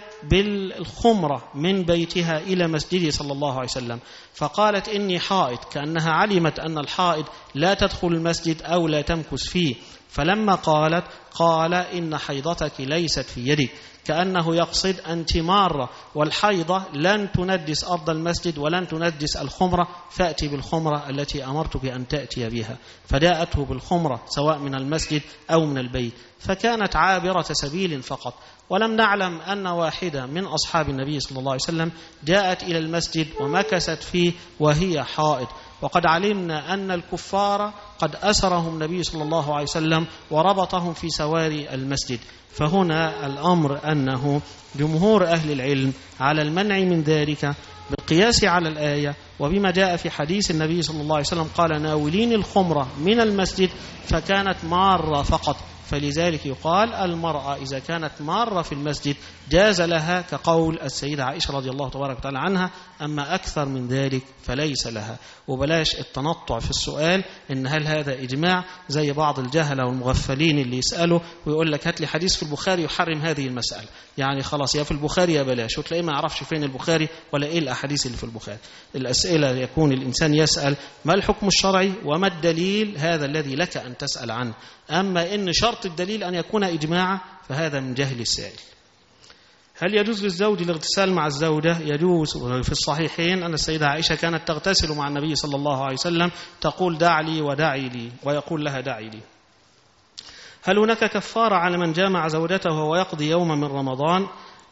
[SPEAKER 1] بالخمرة من بيتها إلى مسجده صلى الله عليه وسلم، فقالت: إني حائض، كأنها علمت أن الحائض لا تدخل المسجد أو لا تمكث فيه. فلما قالت قال: إن حيضتك ليست في يدك، كأنه يقصد أنت مارة، والحيضة لن تندس أرض المسجد ولن تندس الخمرة، فأتي بالخمرة التي أمرتك أن تأتي بها. فجاءته بالخمرة سواء من المسجد أو من البيت، فكانت عابرة سبيل فقط. ولم نعلم أن واحدة من أصحاب النبي صلى الله عليه وسلم جاءت إلى المسجد ومكثت فيه وهي حائض. وقد علمنا أن الكفار قد أسرهم النبي صلى الله عليه وسلم وربطهم في سواري المسجد. فهنا الأمر أنه جمهور أهل العلم على المنع من ذلك بالقياس على الآية، وبما جاء في حديث النبي صلى الله عليه وسلم قال: ناولين الخمرة من المسجد، فكانت مارة فقط. فلذلك يقال المرأة إذا كانت مارة في المسجد جاز لها، كقول السيدة عائشة رضي الله تبارك وتعالى عنها: أما أكثر من ذلك فليس لها. وبلاش التنطع في السؤال إن هل هذا إجماع، زي بعض الجهلة والمغفلين اللي يسألوا ويقول لك هات لي حديث في البخاري يحرم هذه المسألة، يعني خلاص يا في البخاري يا بلاش، وتلاقيه ما يعرفش فين البخاري ولا إيه الأحاديث اللي في البخاري. الأسئلة يكون الإنسان يسأل ما الحكم الشرعي وما الدليل، هذا الذي لك أن تسأل عنه. أما إن شرط الدليل أن يكون إجماعا فهذا من جهل السائل. هل يجوز للزوج الاغتسال مع الزوجة؟ يجوز. في الصحيحين أن السيدة عائشة كانت تغتسل مع النبي صلى الله عليه وسلم، تقول دع لي ودعي لي، ويقول لها دعي لي. هل هناك كفارة على من جامع زوجته وهو يقضي يوما من رمضان؟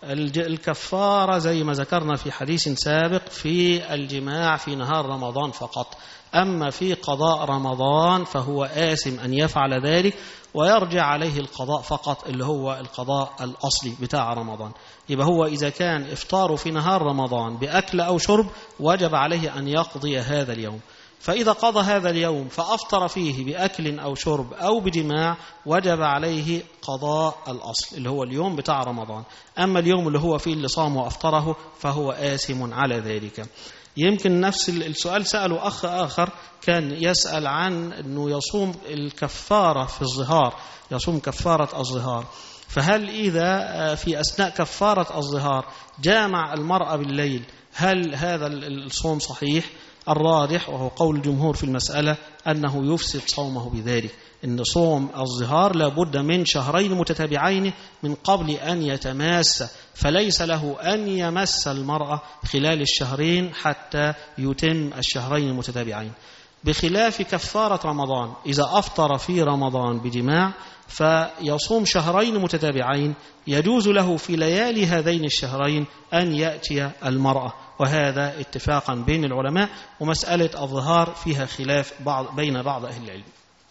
[SPEAKER 1] الكفارة زي ما ذكرنا في حديث سابق في الجماع في نهار رمضان فقط، أما في قضاء رمضان فهو آثم أن يفعل ذلك، ويرجع عليه القضاء فقط اللي هو القضاء الأصلي بتاع رمضان. يبقى هو إذا كان إفطاره في نهار رمضان بأكل أو شرب وجب عليه أن يقضي هذا اليوم، فإذا قضى هذا اليوم فأفطر فيه بأكل أو شرب أو بجماع وجب عليه قضاء الأصل اللي هو اليوم بتاع رمضان. أما اليوم اللي هو فيه اللي صام وأفطره فهو آثم على ذلك. يمكن نفس السؤال سأله أخ آخر كان يسأل عن أنه يصوم الكفارة في الظهار، يصوم كفارة الظهار، فهل إذا في أثناء كفارة الظهار جامع المرأة بالليل هل هذا الصوم صحيح؟ الراجح وهو قول الجمهور في المسألة أنه يفسد صومه بذلك، إن صوم الظهار لابد من شهرين متتابعين من قبل أن يتماس، فليس له أن يمس المرأة خلال الشهرين حتى يتم الشهرين المتتابعين، بخلاف كفارة رمضان. إذا أفطر في رمضان بجماع فيصوم شهرين متتابعين، يجوز له في ليالي هذين الشهرين أن يأتي المرأة، وهذا اتفاقا بين العلماء، ومسألة الظهار فيها خلاف بين بعض أهل العلم.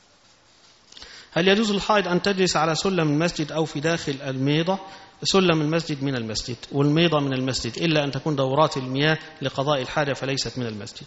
[SPEAKER 1] هل يجوز للحائض أن تجلس على سلم المسجد أو في داخل الميضة؟ سلم المسجد من المسجد والميضة من المسجد، إلا أن تكون دورات المياه لقضاء الحاجة فليست من المسجد.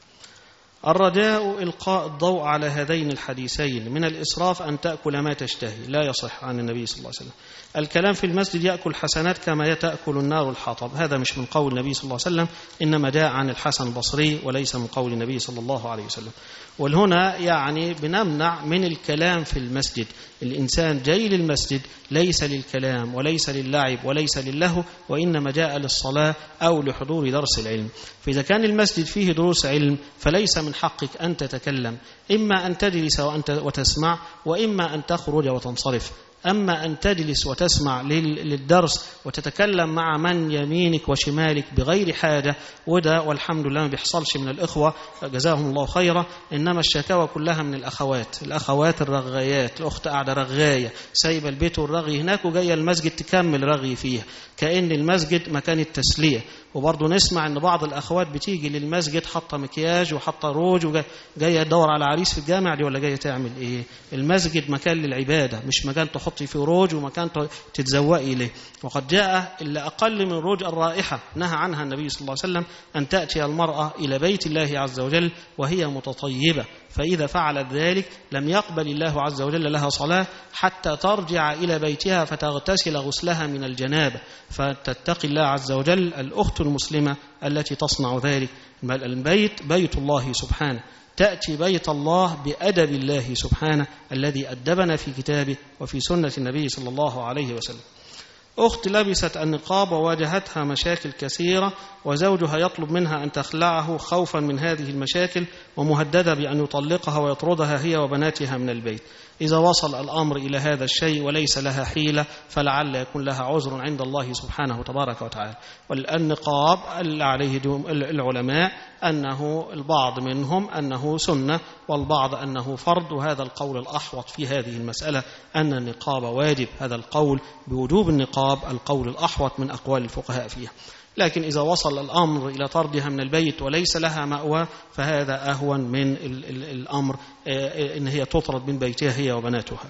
[SPEAKER 1] الرجاء إلقاء الضوء على هذين الحديثين، من الإسراف أن تأكل ما تشتهي، لا يصح عن النبي صلى الله عليه وسلم. الكلام في المسجد يأكل حسنات كما تأكل النار الحطب، هذا مش من قول النبي صلى الله عليه وسلم، إنما جاء عن الحسن البصري وليس من قول النبي صلى الله عليه وسلم. والهنا يعني بنمنع من الكلام في المسجد، الإنسان جاي للمسجد ليس للكلام وليس للعب وليس للهو، وإنما جاء للصلاة أو لحضور درس العلم. فإذا كان المسجد فيه دروس علم فليس من حقك أن تتكلم، إما أن تجلس وتسمع، وإما أن تخرج وتنصرف. أما أن تجلس وتسمع للدرس وتتكلم مع من يمينك وشمالك بغير حاجة، وده والحمد لله ما بيحصلش من الإخوة جزاهم الله خيرا، إنما الشكاوى كلها من الأخوات الرغايات، الأخت قاعدة رغاية سايبة البيت والرغي هناك وجاية المسجد تكمل رغي فيها، كأن المسجد مكان التسلية. وبرضه نسمع ان بعض الاخوات بتيجي للمسجد حاطه مكياج وحاطه روج وجايه تدور على عريس في الجامع، دي ولا جايه تعمل ايه؟ المسجد مكان للعباده، مش مكان تحطي فيه روج ومكان تتزوقي له. وقد جاء الا اقل من روج الرائحه نهى عنها النبي صلى الله عليه وسلم، ان تاتي المراه الى بيت الله عز وجل وهي متطيبه، فإذا فعلت ذلك لم يقبل الله عز وجل لها صلاة حتى ترجع إلى بيتها فتغتسل غسلها من الجنابة، فتتقي الله عز وجل الأخت المسلمة التي تصنع ذلك. البيت بيت الله سبحانه، تأتي بيت الله بأدب الله سبحانه الذي أدبنا في كتابه وفي سنة النبي صلى الله عليه وسلم. أخت لبست النقاب وواجهتها مشاكل كثيرة، وزوجها يطلب منها أن تخلعه خوفا من هذه المشاكل، ومهددة بأن يطلقها ويطردها هي وبناتها من البيت. إذا وصل الأمر إلى هذا الشيء وليس لها حيلة فلعل يكون لها عذر عند الله سبحانه وتبارك وتعالى. والنقاب عليه العلماء أنه البعض منهم أنه سنة والبعض أنه فرض، وهذا القول الأحوط في هذه المسألة أن النقاب واجب، هذا القول بوجوب النقاب القول الأحوط من أقوال الفقهاء فيها. لكن إذا وصل الأمر إلى طردها من البيت وليس لها مأوى فهذا أهون من الأمر إن هي تطرد من بيتها هي وبناتها.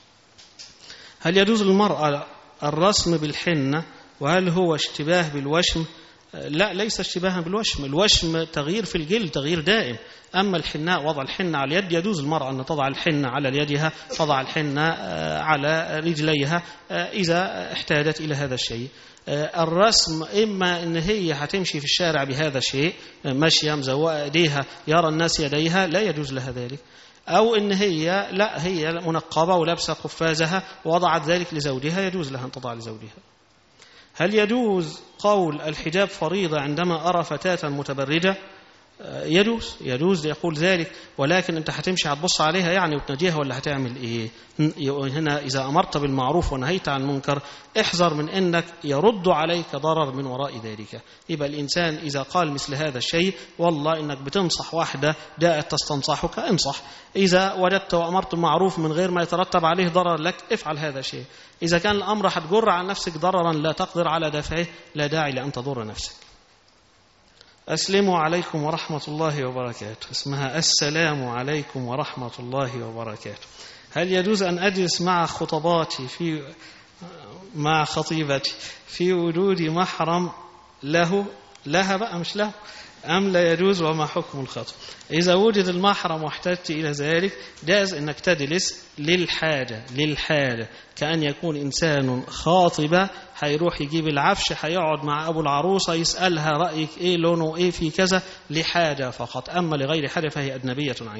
[SPEAKER 1] هل يجوز للمرأة الرسم بالحنة، وهل هو اشتباه بالوشم؟ لا، ليس اشتباها بالوشم، الوشم تغيير في الجلد، تغيير دائم. أما الحناء وضع الحنة على اليد، يجوز المرأة أن تضع الحنة على يدها، تضع الحنة على رجليها إذا احتاجت إلى هذا الشيء. الرسم إما أن هي هتمشي في الشارع بهذا الشيء، ماشية مزوقة إيديها يرى الناس يديها، لا يجوز لها ذلك. أو إن هي لا هي منقبة ولابسة قفازها ووضعت ذلك لزوجها، يجوز لها أن تضع لزوجها. هل يجوز قول الحجاب فريضة عندما أرى فتاة متبرجة؟ يجوز يقول ذلك، ولكن أنت هتمشي هتبص عليها يعني وتناديها ولا هتعمل إيه؟ هنا إذا أمرت بالمعروف ونهيت عن المنكر احذر من أنك يرد عليك ضرر من وراء ذلك. يبقى الإنسان إذا قال مثل هذا الشيء والله إنك بتنصح واحدة جاءت تستنصحك انصح، إذا وجدت وأمرت المعروف من غير ما يترتب عليه ضرر لك افعل هذا الشيء. إذا كان الأمر هتجر على نفسك ضررا لا تقدر على دفعه لا داعي لأن تضر نفسك. السلام عليكم ورحمة الله وبركاته، اسمها السلام عليكم ورحمة الله وبركاته. هل يجوز أن أجلس مع خطباتي مع خطيبتي في وجود محرم لها بقى مش له، أم لا يجوز وما حكم الخطب؟ إذا وجد المحرم واحتجت إلى ذلك جاز أنك تجلس للحاجة كأن يكون إنسان خاطبة هيروح يجيب العفش هيقعد مع أبو العروسة يسألها رأيك إيه لونه إيه في كذا لحاجة فقط، أما لغير حاجة فهي أجنبية عنك.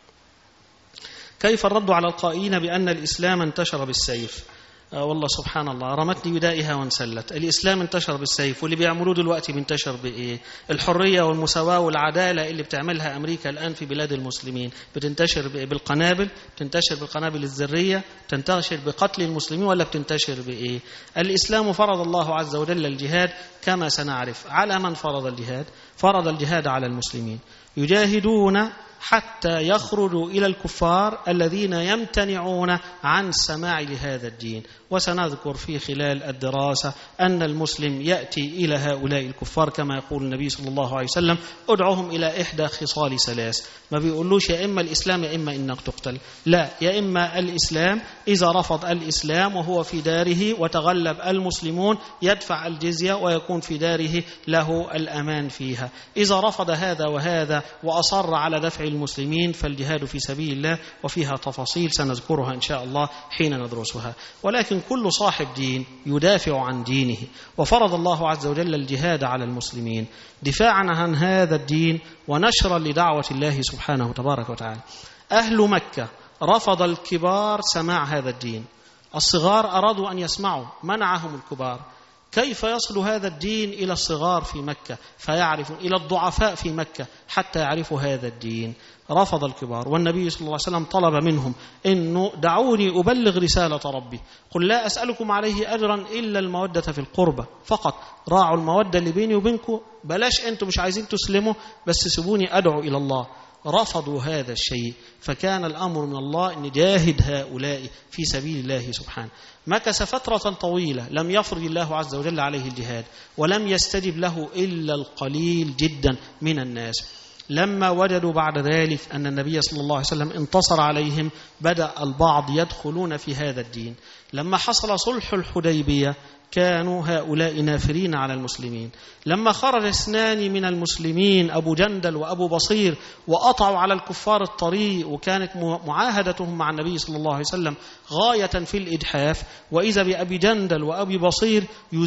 [SPEAKER 1] كيف الرد على القائلين بأن الإسلام انتشر بالسيف؟ والله سبحان الله رمتني بدائها وانسلت. الإسلام انتشر بالسيف، واللي بيعملوه دلوقتي بينتشر بإيه؟ الحرية والمساواة والعدالة اللي بتعملها أمريكا الآن في بلاد المسلمين بتنتشر بالقنابل، بتنتشر بالقنابل الذرية، بتنتشر بقتل المسلمين، ولا بتنتشر بإيه؟ الإسلام فرض الله عز وجل الجهاد كما سنعرف. على من فرض الجهاد؟ فرض الجهاد على المسلمين، يجاهدون حتى يخرجوا إلى الكفار الذين يمتنعون عن السماع لهذا الدين. وسنذكر في خلال الدراسة أن المسلم يأتي إلى هؤلاء الكفار كما يقول النبي صلى الله عليه وسلم ادعوهم إلى إحدى خصال ثلاث. ما بيقولوش يا إما الإسلام يا إما إنك تقتل، لا، يا إما الإسلام. إذا رفض الإسلام وهو في داره وتغلب المسلمون يدفع الجزية ويكون في داره له الأمان فيها. إذا رفض هذا وهذا وأصر على دفع المسلمين فالجهاد في سبيل الله، وفيها تفاصيل سنذكرها إن شاء الله حين ندرسها. ولكن كل صاحب دين يدافع عن دينه، وفرض الله عز وجل الجهاد على المسلمين دفاعا عن هذا الدين ونشرا لدعوة الله سبحانه تبارك وتعالى. أهل مكة رفض الكبار سماع هذا الدين، الصغار أرادوا أن يسمعوا منعهم الكبار. كيف يصل هذا الدين إلى الصغار في مكة فيعرفوا، إلى الضعفاء في مكة حتى يعرفوا هذا الدين؟ رفض الكبار، والنبي صلى الله عليه وسلم طلب منهم إنه دعوني أبلغ رسالة ربي، قل لا أسألكم عليه أجرا إلا المودة في القربة، فقط راعوا المودة اللي بيني وبينكم، بلاش أنتم مش عايزين تسلموا بس سيبوني أدعو إلى الله. رفضوا هذا الشيء، فكان الأمر من الله أن جاهد هؤلاء في سبيل الله سبحانه. مكث فترة طويلة لم يفرض الله عز وجل عليه الجهاد، ولم يستجب له إلا القليل جدا من الناس. لما وجدوا بعد ذلك أن النبي صلى الله عليه وسلم انتصر عليهم بدأ البعض يدخلون في هذا الدين. لما حصل صلح الحديبية كانوا هؤلاء نافرين على المسلمين. لما خرج اثنان من المسلمين أبو جندل وأبو بصير وقطعوا على الكفار الطريق، وكانت معاهدتهم مع النبي صلى الله عليه وسلم غاية في الإجحاف، وإذا بأبي جندل وأبي بصير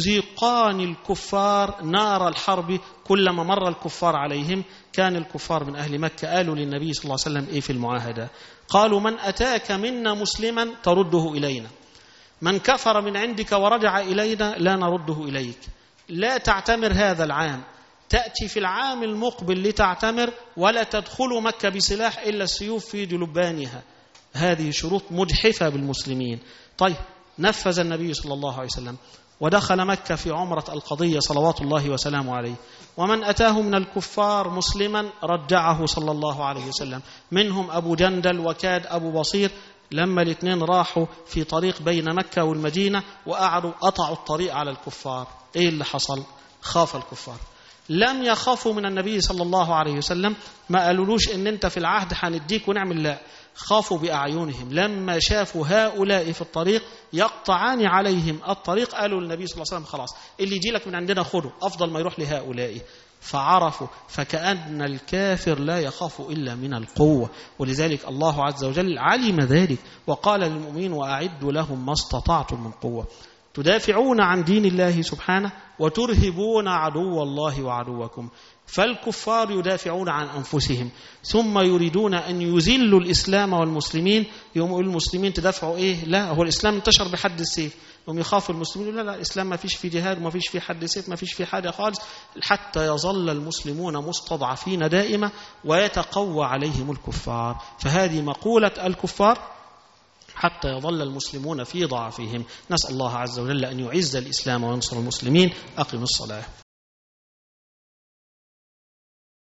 [SPEAKER 1] يذيقان الكفار نار الحرب كلما مر الكفار عليهم. كان الكفار من أهل مكة قالوا للنبي صلى الله عليه وسلم إيه في المعاهدة؟ قالوا من أتاك منا مسلما ترده إلينا، من كفر من عندك ورجع إلينا لا نرده إليك، لا تعتمر هذا العام، تأتي في العام المقبل لتعتمر، ولا تدخل مكة بسلاح إلا السيوف في جلبانها. هذه شروط مجحفة بالمسلمين. طيب نفذ النبي صلى الله عليه وسلم ودخل مكة في عمرة القضية صلوات الله وسلامه عليه، ومن أتاه من الكفار مسلما رجعه صلى الله عليه وسلم، منهم أبو جندل وكاد أبو بصير. لما الاثنين راحوا في طريق بين مكة والمدينة وقعدوا قطعوا الطريق على الكفار، ايه اللي حصل؟ خاف الكفار، لم يخافوا من النبي صلى الله عليه وسلم، ما قالولوش ان انت في العهد هنديك ونعمل، لا، خافوا بأعينهم. لما شافوا هؤلاء في الطريق يقطعان عليهم الطريق قالوا للنبي صلى الله عليه وسلم خلاص اللي يجي لك من عندنا خده، أفضل ما يروح لهؤلاء. فعرفوا، فكأن الكافر لا يخاف إلا من القوة، ولذلك الله عز وجل علم ذلك وقال للمؤمنين وأعدوا لهم ما استطعتم من قوة. تدافعون عن دين الله سبحانه وترهبون عدو الله وعدوكم. فالكفار يدافعون عن أنفسهم ثم يريدون أن يذلوا الإسلام والمسلمين. يقولوا المسلمين تدافعوا إيه؟ لا، هو الإسلام انتشر بحد السيف. هم يخافوا المسلمين، لا الإسلام ما فيش فيه جهاد وما فيش فيه حد سيف، ما فيش فيه حاجة خالص، حتى يظل المسلمون مستضعفين دائما ويتقوى عليهم الكفار. فهذه مقولة الكفار حتى يظل المسلمون في ضعفهم. نسأل الله عز وجل أن يعز الإسلام وينصر المسلمين. أقم الصلاة.